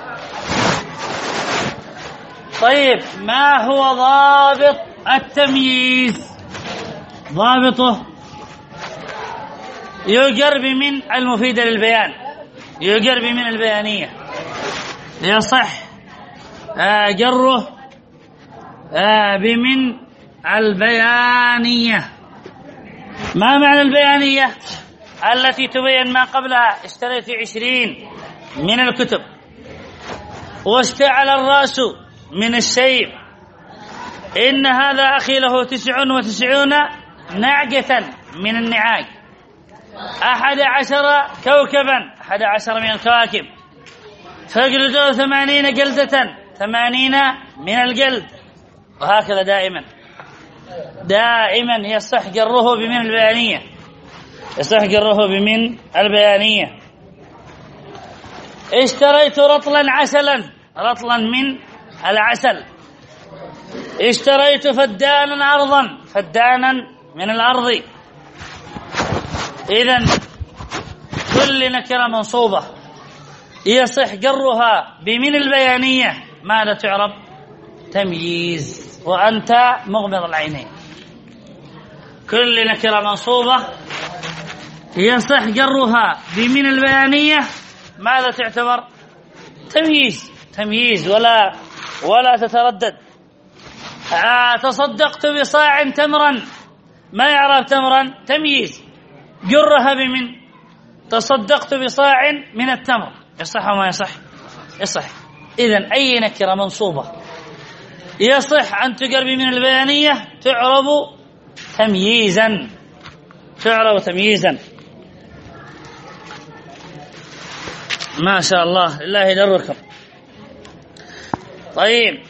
طيب ما هو ضابط التمييز؟ ضابطه يجر بمن المفيدة للبيان، يجر بمن البيانية، يصح آه جره آه بمن البيانية. ما معنى البيانية؟ التي تبين ما قبلها. اشتريت عشرين من الكتب، واشتعل الرأس من الشيب. إن هذا أخي له تسع وتسعون نعجة من النعاج، أحد عشر كوكبا، أحد عشر من الكواكب، فاجلدوا ثمانين جلدة، ثمانين من الجلد. وهكذا دائما دائما يصح جره بمن البيانية، يصح جره بمن البيانية. اشتريت رطلا عسلا، رطلا من العسل. اشتريت فدانا أرضا، فدانا من الأرض. إذن كل نكرة منصوبة يصح جرها بمن البيانية، ماذا تعرب؟ تمييز. وأنت مغمض العينين. كل نكرة منصوبة يصح جرها بمن البيانية، ماذا تعتبر؟ تمييز، تمييز، ولا ولا تتردد. آه تصدقت بصاع تمرا، ما يعرف تمرا؟ تمييز، جرها بمن؟ تصدقت بصاع من التمر. يصح وما يصح؟ يصح. إذن أي نكرة منصوبة يصح أن تجر بمن البيانية تعرب تمييزا، تعرب تمييزا. ما شاء الله، الله يدركم. طيب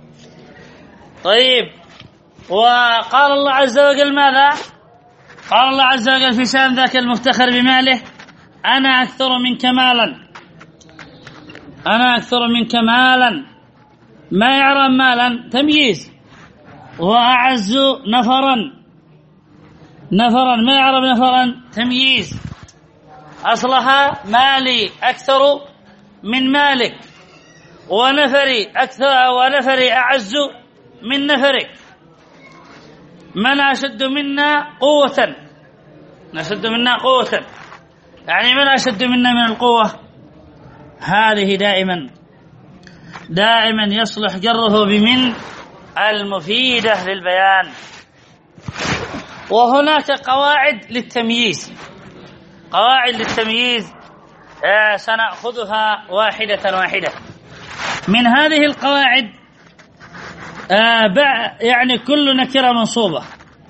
طيب وقال الله عز وجل ماذا؟ قال الله عز وجل في شأن ذاك المفتخر بماله أنا أكثر منك مالا، أنا أكثر منك مالا. ما يعرف مالا؟ تمييز. وأعز نفرا، نفرا، ما يعرف نفرا؟ تمييز. أصلها مالي أكثر من مالك، ونفري أكثر، ونفري أعز من نفرك. من أشد منا قوة، نشد منا قوة، يعني من أشد منا من القوة. هذه دائما دائما يصلح جره بمن المفيدة للبيان. وهناك قواعد للتمييز، قواعد للتمييز آه سنأخذها واحدة واحدة. من هذه القواعد آه يعني كل نكرة منصوبة،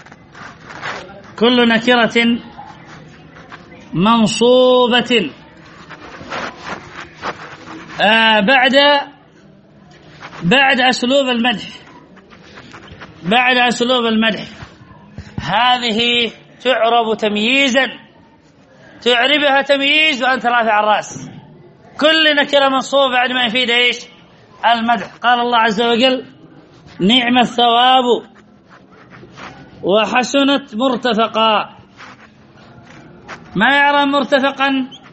كل نكرة منصوبة آه بعد بعد أسلوب المدح، بعد أسلوب المدح هذه تعرب تمييزا، تعربها تمييز وأنت رافع الرأس. كل نكرة منصوبة بعد ما يفيد إيش؟ المدح. قال الله عز وجل: نعم الثواب وحسنت مرتفقا. ما يعرف مرتفقا؟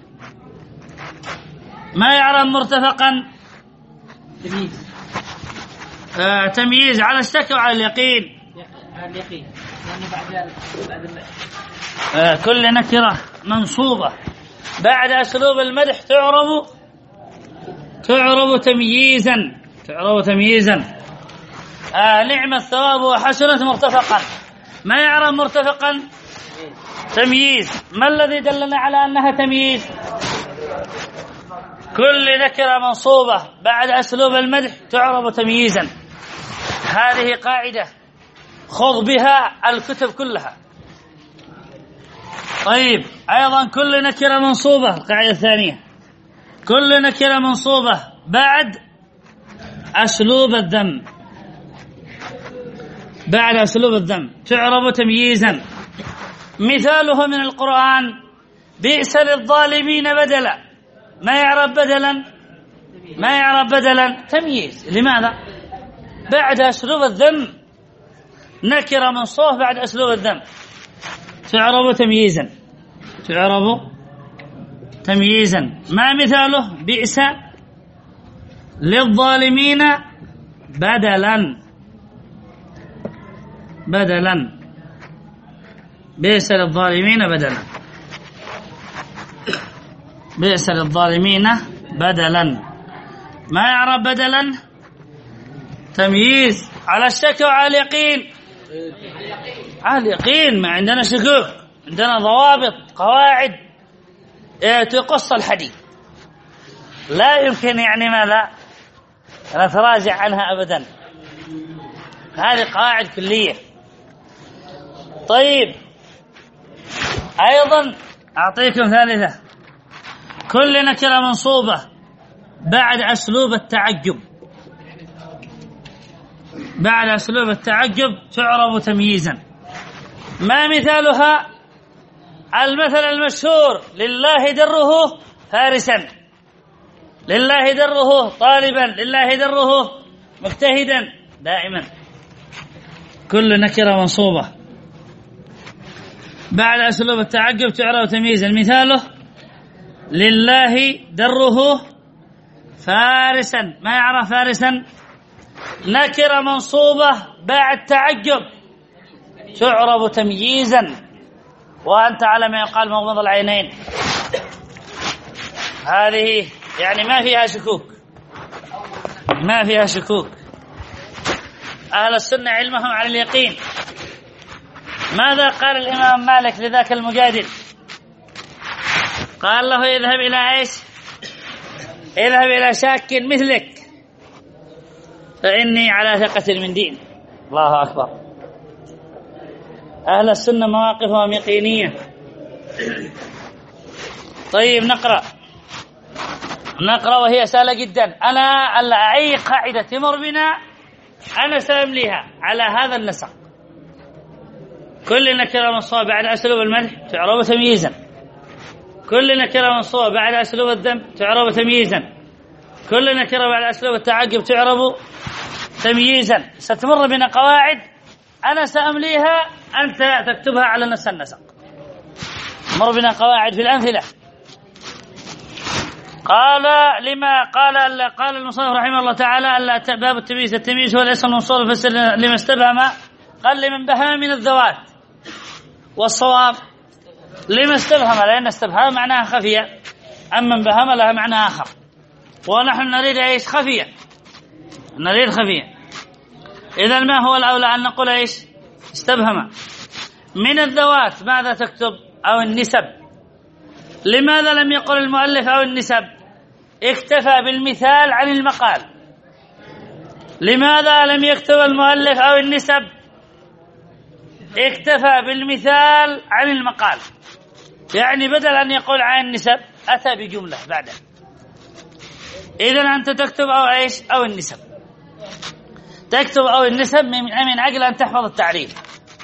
ما يعرف مرتفقا؟ تمييز. آه تمييز على الشك وعلى اليقين. على اليقين يعني بعد بعد المدح. آه كل نكرة منصوبة بعد أسلوب المدح تعرب تعرب تمييزا، تعرب تمييزا. آه نعم الثواب وحسنت مرتفقا. ما يعرف مرتفقا؟ تمييز. ما الذي دلنا على أنها تمييز؟ كل نكرة منصوبة بعد أسلوب المدح تعرب تمييزا. هذه قاعدة خذ بها الكتب كلها. طيب أيضا كل نكرة منصوبة، القاعدة الثانية، كل نكرة منصوبة بعد أسلوب الذم، بعد أسلوب الذم تعرب تمييزا. مثاله من القرآن: بئس للظالمين بدلا. ما يعرف بدلا؟ ما يعرف بدلا تمييز. لماذا؟ بعد أسلوب الذم، نكرة منصوبة بعد أسلوب الذم تعرب تمييزا، تعرب تمييزا. ما مثاله؟ بئس للظالمين بدلا، بدلا، بئس للظالمين بدلا، بئس للظالمين بدلا. ما يعرف بدلا؟ تمييز. على الشك وعلى اليقين؟ على اليقين. ما عندنا شكوك، عندنا ضوابط قواعد تقص الحديث، لا يمكن يعني ما لا نتراجع عنها أبدا. هذه قواعد كلية. طيب أيضا أعطيكم ثالثة: كل نكرة منصوبة بعد أسلوب التعجب، بعد أسلوب التعجب تعرب تمييزا. ما مثالها؟ المثل المشهور: لله دره فارسا، لله دره طالبا، لله دره مجتهدا دائما. كل نكرة منصوبة بعد أسلوب التعجب تعرب تمييزا. مثاله: لله دره فارسا. ما يعرف فارسا؟ نكرة منصوبة بعد تعجب تعرب تمييزا. وأنت على ما يقال مغمض العينين. هذه يعني ما فيها شكوك، ما فيها شكوك. أهل السنة علمهم على اليقين. ماذا قال الإمام مالك لذاك المجادل؟ قال له: اذهب إلى إيش؟ اذهب إلى شاك مثلك فإني على ثقة من دين. الله أكبر. أهل السنة مواقفهم يقينية. طيب نقرأ نقرأ وهي سهلة جدا. أنا أي قاعدة تمر بنا أنا سأمليها على هذا النسق. كل نكرة منصوبة بعد أسلوب المدح تعرب تمييزا. كل نكرة منصوبة بعد أسلوب الذم تعرب تمييزا. كل نكرة بعد أسلوب التعجب تعرب تمييزا. ستمر بنا قواعد أنا سأمليها، أنت تكتبها على نفس النسق. مر بنا قواعد في الأمثلة. قال لما قال قال المصنف رحمه الله تعالى: ألا باب التمييز. التمييز هو الاسم الموصول فسر لما استبهم. قال: لمن بهم من الذوات. والصواب لما استبهم، لأن استبهام معناها خفية، أما بهم لها معنى آخر، ونحن نريد إيش؟ خفية، نريد خفية. إذن ما هو الأولى أن نقول إيش؟ استبهم. من الذوات ماذا تكتب؟ أو النسب. لماذا لم يقل المؤلف أو النسب؟ اكتفى بالمثال عن المقال. لماذا لم يكتب المؤلف أو النسب؟ اكتفى بالمثال عن المقال، يعني بدل أن يقول عن النسب أتى بجملة بعده. إذن أنت تكتب أو إيش؟ أو النسب. تكتب أو النسب من أجل أن تحفظ التعريف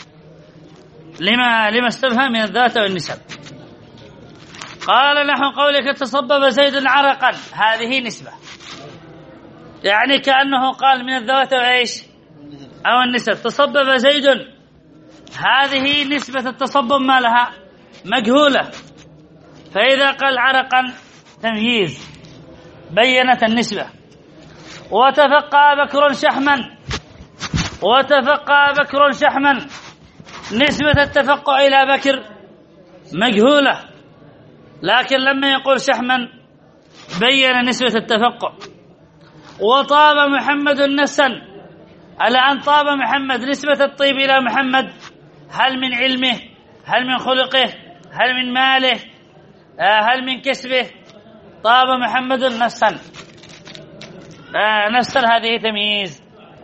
لما لما استفهم من الذات والنسب. قال نحو قولك تصبب زيد عرقا، هذه نسبة، يعني كأنه قال من الذوات وإيش؟ أو النسب. تصبب زيد، هذه نسبة التصبب ما لها؟ مجهولة. فإذا قال عرقا تمييز، بينت النسبة. وتفقى بكر شحما، وتفقى بكر شحما، نسبة التفقع إلى بكر مجهولة، لكن لما يقول شحما بين نسبة التفقع. وطاب محمد نسا، على أن طاب محمد، نسبة الطيب إلى محمد هل من علمه، هل من خلقه، هل من ماله، هل من كسبه. طاب محمد نسا، نسا هذه تمييز،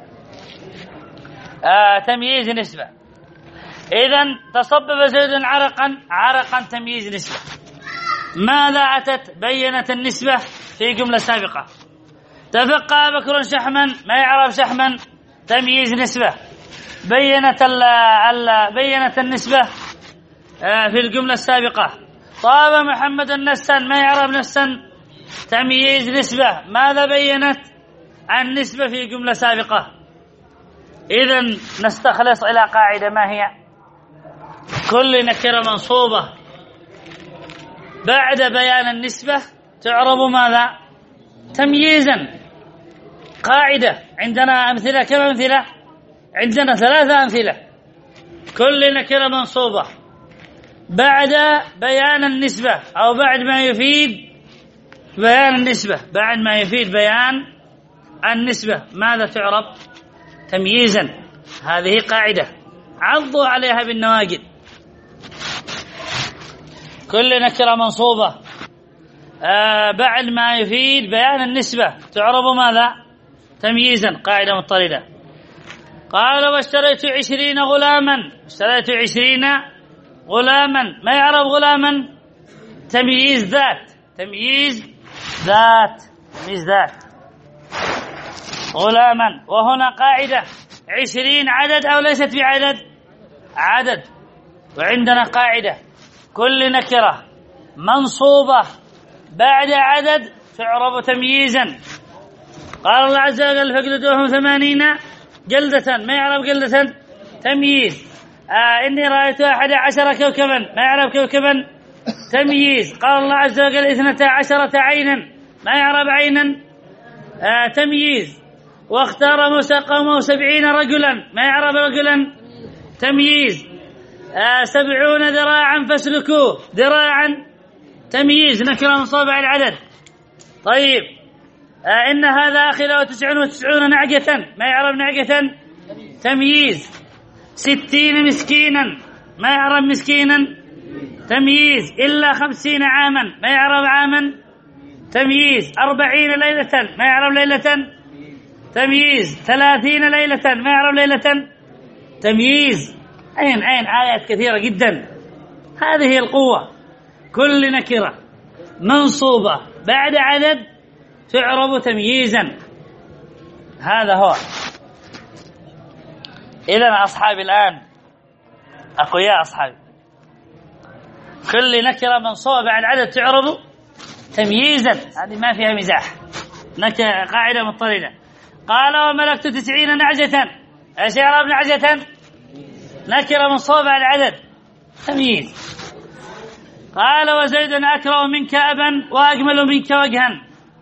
تمييز نسبة. إذن تصبب زيد عرقا، عرقا تمييز نسبة. ماذا أتت؟ بينت النسبة في جملة سابقة. تفقى بكر شحما، ما يعرف شحما تمييز نسبة، بينت ال ال بينت النسبة في الجملة السابقة. طاب محمد نسا، ما يعرف نسا تمييز نسبة، ماذا بينت؟ النسبة في جملة سابقة. إذن نستخلص إلى قاعدة، ما هي؟ كل نكرة منصوبة بعد بيان النسبة تعرب ماذا؟ تمييزا. قاعدة عندنا أمثلة، كم أمثلة؟ عندنا ثلاثة أمثلة. كل نكرة منصوبة بعد بيان النسبة أو بعد ما يفيد بيان النسبة، بعد ما يفيد بيان النسبة ماذا تعرب؟ تمييزا. هذه قاعدة عضوا عليها بالنواجذ. كل نكرة منصوبة آه بعد ما يفيد بيان النسبة تعرب ماذا؟ تمييزا. قاعدة مضطردة. قال واشتريت عشرين غلاما، اشتريت عشرين غلاما، ما يعرف غلاما؟ تمييز ذات، تمييز ذات، تمييز ذات. غلاما، وهنا قاعدة عشرين عدد أو ليست بعدد؟ عدد. وعندنا قاعدة كل نكرة منصوبة بعد عدد تعرب تمييزا. قال الله عز وجل فاجلدوهم ثمانين جلدة، ما يعرف جلدة؟ تمييز. آه إني رأيت أحد عشر كوكبا، ما يعرف كوكبا؟ تمييز. قال الله عز وجل اثنتا عشرة عينا، ما يعرف عينا؟ آه تمييز. واختار موسى قومه سبعين رجلا، ما يعرف رجلا؟ تمييز. آه سبعون ذراعا فاسلكوه، ذراعا تمييز، نكرة منصوبة على العدد. طيب آه إن هذا أخي له تسعون وتسعون نعجة، ما يعرف نعجة؟ تمييز. ستين مسكينا، ما يعرف مسكينا؟ تمييز. إلا خمسين عاما، ما يعرف عاما؟ تمييز. أربعين ليلة، ما يعرف ليلة؟ تمييز. ثلاثين ليلة، ما يعرف ليلة؟ تمييز. أين أين آيات كثيرة جدا. هذه القوة. كل نكرة منصوبة بعد عدد تعرب تمييزا. هذا هو. إذن أصحابي الآن أقوياء أصحابي، كل نكرة منصوبة بعد عدد تعرب تمييزا، هذه ما فيها مزاح، نكرة قاعدة مضطردة. قال وملكت تسعين نعجة، ايش يعرف نعجة؟ نكرة منصوبة بعد عدد تمييز. قال وزيد أكرم منك أبا وأجمل منك وجها،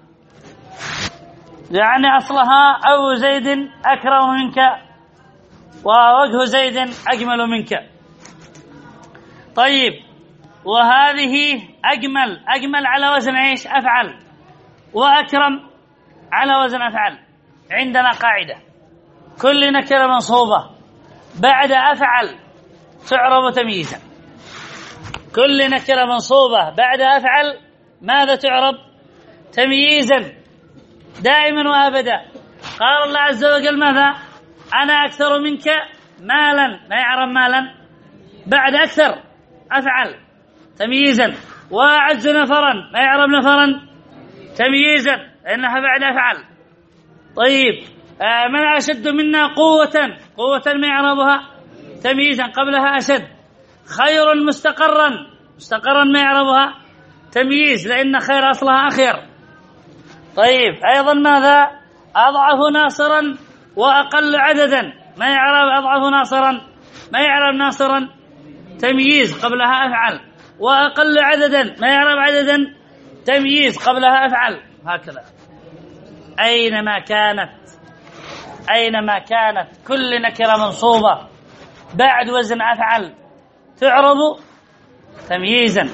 يعني أصلها أو زيد أكرم منك ووجه زيد أجمل منك. طيب وهذه أجمل، أجمل على وزن إيش؟ أفعل، وأكرم على وزن أفعل. عندنا قاعدة كل نكرة منصوبة بعد أفعل تعرب تمييزا. كل نكرة منصوبة بعد أفعل ماذا تعرب؟ تمييزا دائما وأبدا. قال الله عز وجل ماذا؟ أنا أكثر منك مالا، ما يعرب مالا بعد أكثر أفعل تمييزا. وأعز نفرا، ما يعرب نفرا تمييزا إنها بعد أفعل. طيب آه من أشد منا قوة، قوة ما يعربها تمييزا قبلها أشد. خير مستقرا، مستقرا ما يعربها تمييز لأن خير أصلها أخير. طيب أيضا ماذا؟ أضعف ناصرا وأقل عددا، ما يعرب أضعف ناصرا، ما يعرب ناصرا تمييز قبلها أفعل. وأقل عددا، ما يعرب عددا تمييز قبلها أفعل. هكذا أينما كانت، أينما كانت كل نكرة منصوبة بعد وزن أفعل تعرب تمييزا.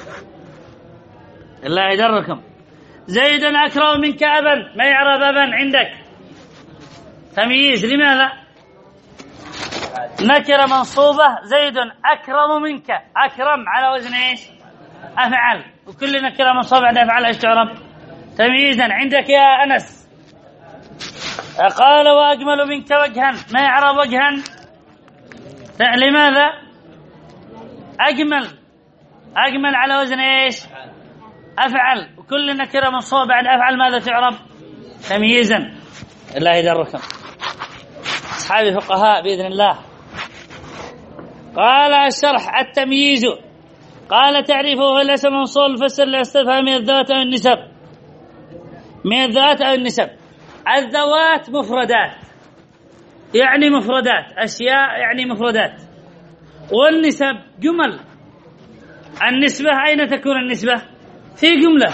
الله يدركم. زيد أكرم منك أبا، ما يعرب أبا عندك تمييز. لماذا؟ نكرة منصوبة زيد أكرم منك، أكرم على وزن إيش؟ أفعل. وكل نكرة منصوبة بعد أفعل إيش تعرب؟ تمييزا. عندك يا أنس قال وأجمل منك وجها، ما يعرب وجها لماذا؟ أجمل، أجمل على وزن إيش؟ أفعل. وكل نكرة منصوبة بعد أفعل ماذا تعرب؟ تمييزا. الله يدركم أصحابي فقهاء بإذن الله. قال الشرح التمييز. قال تعريفه الاسم منصوب فسر لاستفهام من الذوات أو النسب، من الذوات أو النسب. الذوات مفردات يعني مفردات، أشياء يعني مفردات. والنسب جمل. النسبة أين تكون النسبة؟ في جملة.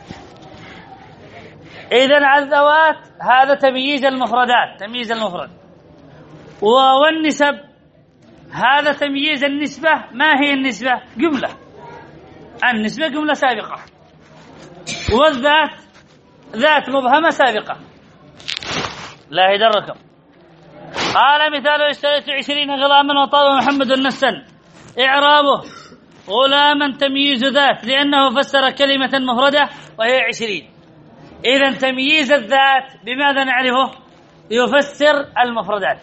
إذن الذوات هذا تمييز المفردات، تمييز المفرد. والنسب هذا تمييز النسبة. ما هي النسبة؟ جملة. النسبة جملة سابقة. والذات ذات مبهمة سابقة. لا يدركم. قال مثال اشتريت عشرين غلاما وطاب محمد نفسا. إعرابه غلاما تمييز ذات لأنه فسر كلمة مفردة وهي عشرين. إذن تمييز الذات بماذا نعرفه؟ يفسر المفردات.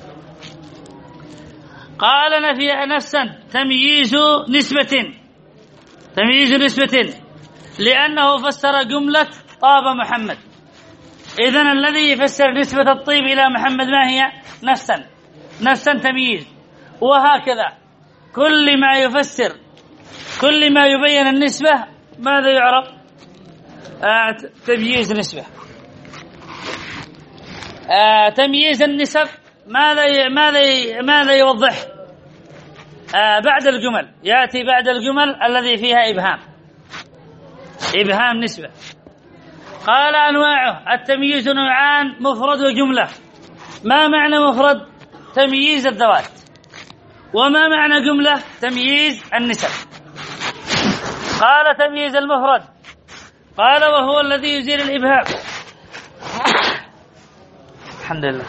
قال نفي نفسا تمييز نسبة، تمييز نسبة لأنه فسر جملة طاب محمد. إذن الذي يفسر نسبة الطيب إلى محمد ما هي؟ نفسا. نفسا تمييز. وهكذا كل ما يفسر، كل ما يبين النسبة ماذا يعرف؟ آه تمييز نسبة. آه تمييز النسب ماذا ماذا ماذا يوضح؟ آه بعد الجمل، يأتي بعد الجمل الذي فيها إبهام، إبهام نسبة. قال أنواعه التمييز نوعان مفرد وجملة. ما معنى مفرد؟ تمييز الذوات. وما معنى جملة؟ تمييز النسب. قال تمييز المفرد. قال وهو الذي يزيل الإبهام. الحمد لله.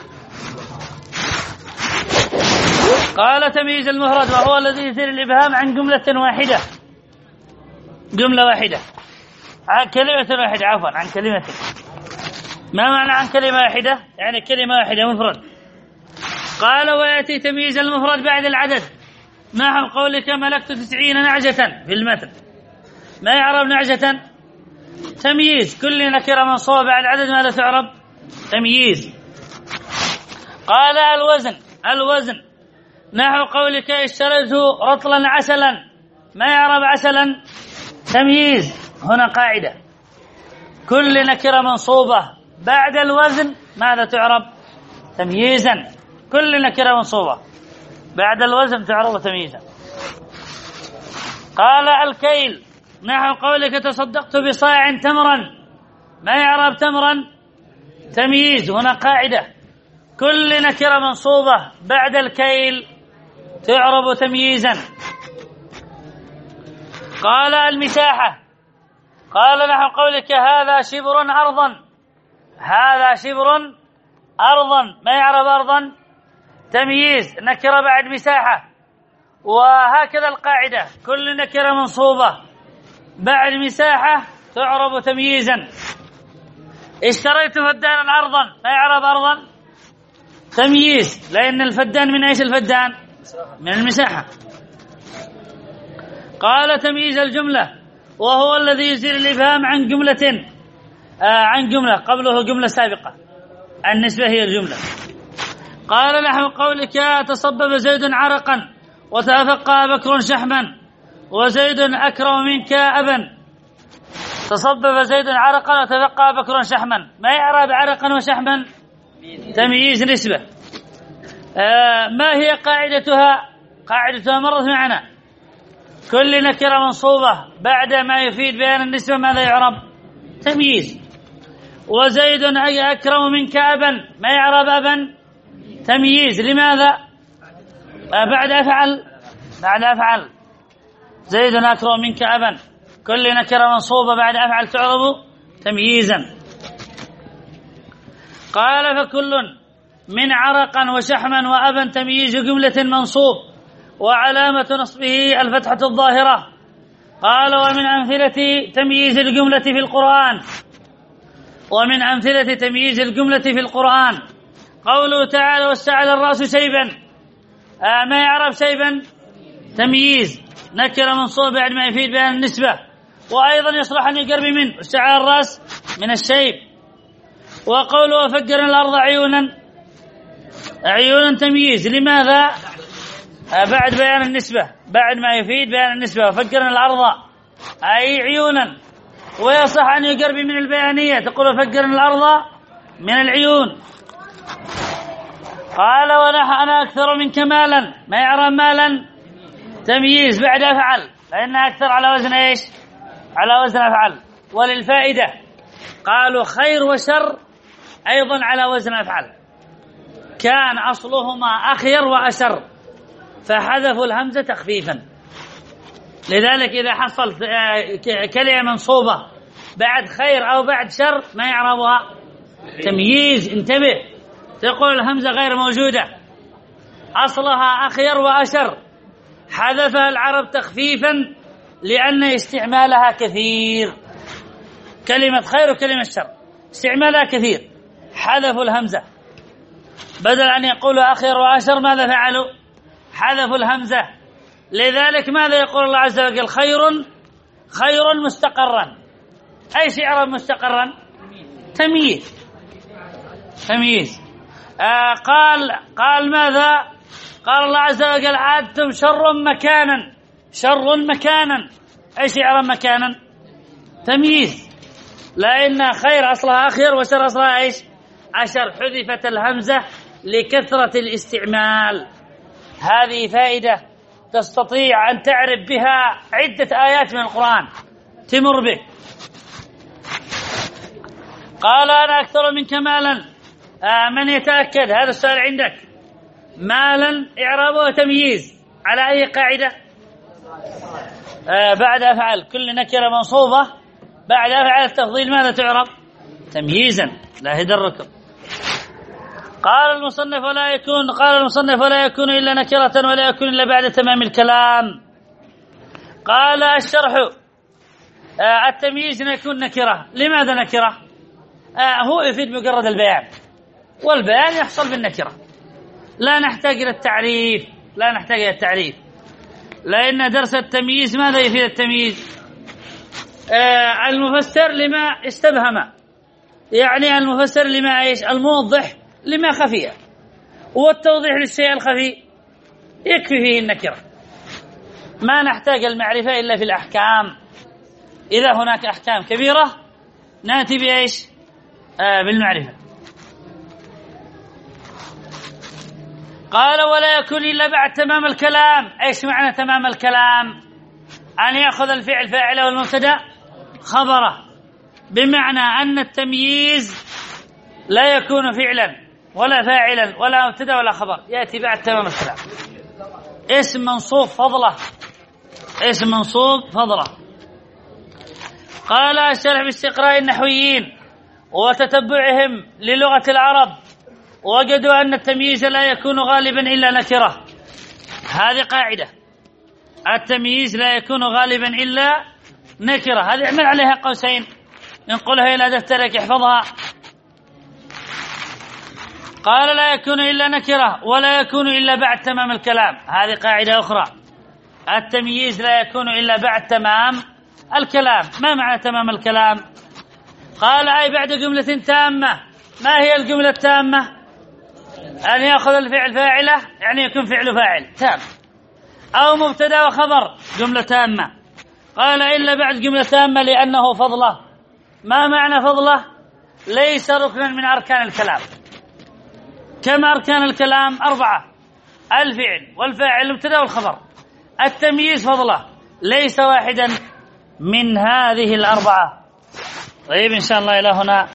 قال تمييز المفرد وهو الذي يزيل الإبهام عن جملة واحدة، جملة واحدة، عن كلمة واحدة، عفوا عن كلمة. ما معنى عن كلمة واحدة؟ يعني كلمة واحدة مفرد. قال ويأتي تمييز المفرد بعد العدد نحو قولك ملكت تسعين نعجة في المثل. ما يعرب نعجة؟ تمييز. كل نكرة منصوبة بعد العدد ماذا تعرب؟ تمييز. قال الوزن، الوزن نحو قولك اشتريت رطلا عسلا. ما يعرب عسلا؟ تمييز. هنا قاعدة كل نكرة منصوبة بعد الوزن ماذا تعرب؟ تمييزا. كل نكرة منصوبة بعد الوزن تعرب تمييزا. قال الكيل نحو قولك تصدقت بصاع تمرا. ما يعرب تمرا؟ تمييز. هنا قاعدة كل نكرة منصوبة بعد الكيل تعرب تمييزا. قال المساحة. قال نحو قولك هذا شبر أرضا. هذا شبر أرضا. ما يعرب أرضا؟ تمييز. نكرة بعد مساحة. وهكذا القاعدة: كل نكرة منصوبة بعد مساحة تعرب تمييزا. اشتريت فدانا أرضا، ما يعرب أرضا؟ تمييز، لأن الفدان من ايش الفدان؟ من المساحة. قال: تمييز الجملة وهو الذي يزيل الإبهام عن جملة آه عن جملة قبله جملة سابقة. النسبة هي الجملة. قال: نحو قولك: تصبب زيد عرقا وتفقى بكر شحما وزيد أكرم منك أبا. تصبب زيد عرقا وتفقى بكر شحما، ما يعرب عرقا وشحما؟ تمييز نسبة. آه ما هي قاعدتها؟ قاعدتها مرت معنا: كل نكرة منصوبة بعد ما يفيد بيان النسبة ماذا يعرب؟ تمييز. وزيد أكرم منك أبا، ما يعرب أبا؟ تمييز. لماذا؟ آه بعد أفعل بعد أفعل زيد أكرم منك أبا، كل نكرة منصوبة بعد أفعل تعرب تمييزا. قال: فكل من عرقا وشحما وأبا تمييز جملة منصوب وعلامة نصبه الفتحة الظاهرة. قال: ومن أمثلة تمييز الجملة في القرآن ومن أمثلة تمييز الجملة في القرآن قوله تعالى: واستعل الرأس شيبا. آه ما يعرف شيبا؟ تمييز، نكرة منصوب بعد ما يفيد بيان النسبة، وأيضا يصلح أن يقرب منه. واستعل الرأس من الشيب. وقوله: وفجر الأرض عيونا، عيونا تمييز. لماذا؟ آه بعد بيان النسبة، بعد ما يفيد بيان النسبة. وفجر الأرض أي عيونا. ويصح أن يقرب من البيانية، تقول: وفجر الأرض من العيون. قال: ونحن أنا أكثر منك مالا، ما يعرف مالا؟ تمييز بعد أفعل، لأنها أكثر على وزن إيش؟ على وزن أفعل. وللفائدة قالوا: خير وشر أيضا على وزن أفعل، كان أصلهما أخير وأشر فحذفوا الهمزة تخفيفا. لذلك إذا حصل كلمة منصوبة بعد خير أو بعد شر ما يعربها؟ تمييز. انتبه، تقول الهمزة غير موجودة، أصلها أخير وأشر، حذفها العرب تخفيفا لأن استعمالها كثير. كلمة خير وكلمة شر استعمالها كثير، حذفوا الهمزة، بدل أن يقولوا أخير وأشر ماذا فعلوا؟ حذفوا الهمزة. لذلك ماذا يقول الله عز وجل؟ خير خير مستقرا. أي شيء يعرب مستقرا؟ تمييز. تمييز. آه قال قال ماذا؟ قال الله عز وجل: عادتم شر مكانا. شر مكانا، أي شيء يعرب مكانا؟ تمييز، لأن خير أصلها أخير وشر أصلها إيش؟ أشر، حذفت الهمزة لكثرة الاستعمال. هذه فائدة تستطيع أن تعرف بها عدة آيات من القرآن تمر به. قال: أنا أكثر منك مالا. آه من يتأكد؟ هذا السؤال عندك. مالا إعرابه تمييز على أي قاعدة؟ آه بعد أفعل، كل نكرة منصوبة بعد أفعل التفضيل ماذا تعرب؟ تمييزا. لا يدركم. قال المصنف: ولا يكون قال المصنف ولا يكون إلا نكرة ولا يكون إلا بعد تمام الكلام. قال الشرح: آه التمييز يكون نكرة. لماذا نكرة؟ آه هو يفيد مجرد البيان، والبيان يحصل بالنكرة، لا نحتاج إلى التعريف، لا نحتاج إلى التعريف، لأن درس التمييز ماذا يفيد التمييز؟ آه المفسر لما استبهم، يعني المفسر لما إيش؟ الموضح لما خفي، والتوضيح للشيء الخفي يكفي فيه النكرة. ما نحتاج المعرفة إلا في الأحكام. إذا هناك أحكام كبيرة نأتي بإيش؟ آه بالمعرفة. قال: ولا يكون إلا بعد تمام الكلام. إيش معنى تمام الكلام؟ أن يأخذ الفعل فاعله والمبتدأ خبره، بمعنى أن التمييز لا يكون فعلا ولا فاعلا ولا مبتدأ ولا خبر، يأتي بعد تمام الكلام. اسم منصوب فضله، اسم منصوب فضله. قال الشرح: باستقراء النحويين وتتبعهم للغة العرب وجدوا أن التمييز لا يكون غالبا إلا نكرة. هذه قاعدة التمييز لا يكون غالبا إلا نكرة. هذه اعمل عليها قوسين، ننقلها إلى دفترك احفظها. قال لا يكون إلا نكرة ولا يكون إلا بعد تمام الكلام. هذه قاعدة أخرى، التمييز لا يكون إلا بعد تمام الكلام. ما معنى تمام الكلام؟ قال أي بعد جملة تامة. ما هي الجملة التامة؟ أن يأخذ الفعل فاعله، يعني يكون فعل فاعل تام، أو مبتدا وخبر جملة تامة. قال إلا بعد جملة تامة لأنه فضله. ما معنى فضله؟ ليس ركنا من أركان الكلام. كم أركان الكلام؟ أربعة: الفعل والفاعل والمبتدا والخبر. التمييز فضله ليس واحدا من هذه الأربعة. طيب إن شاء الله إلى هنا.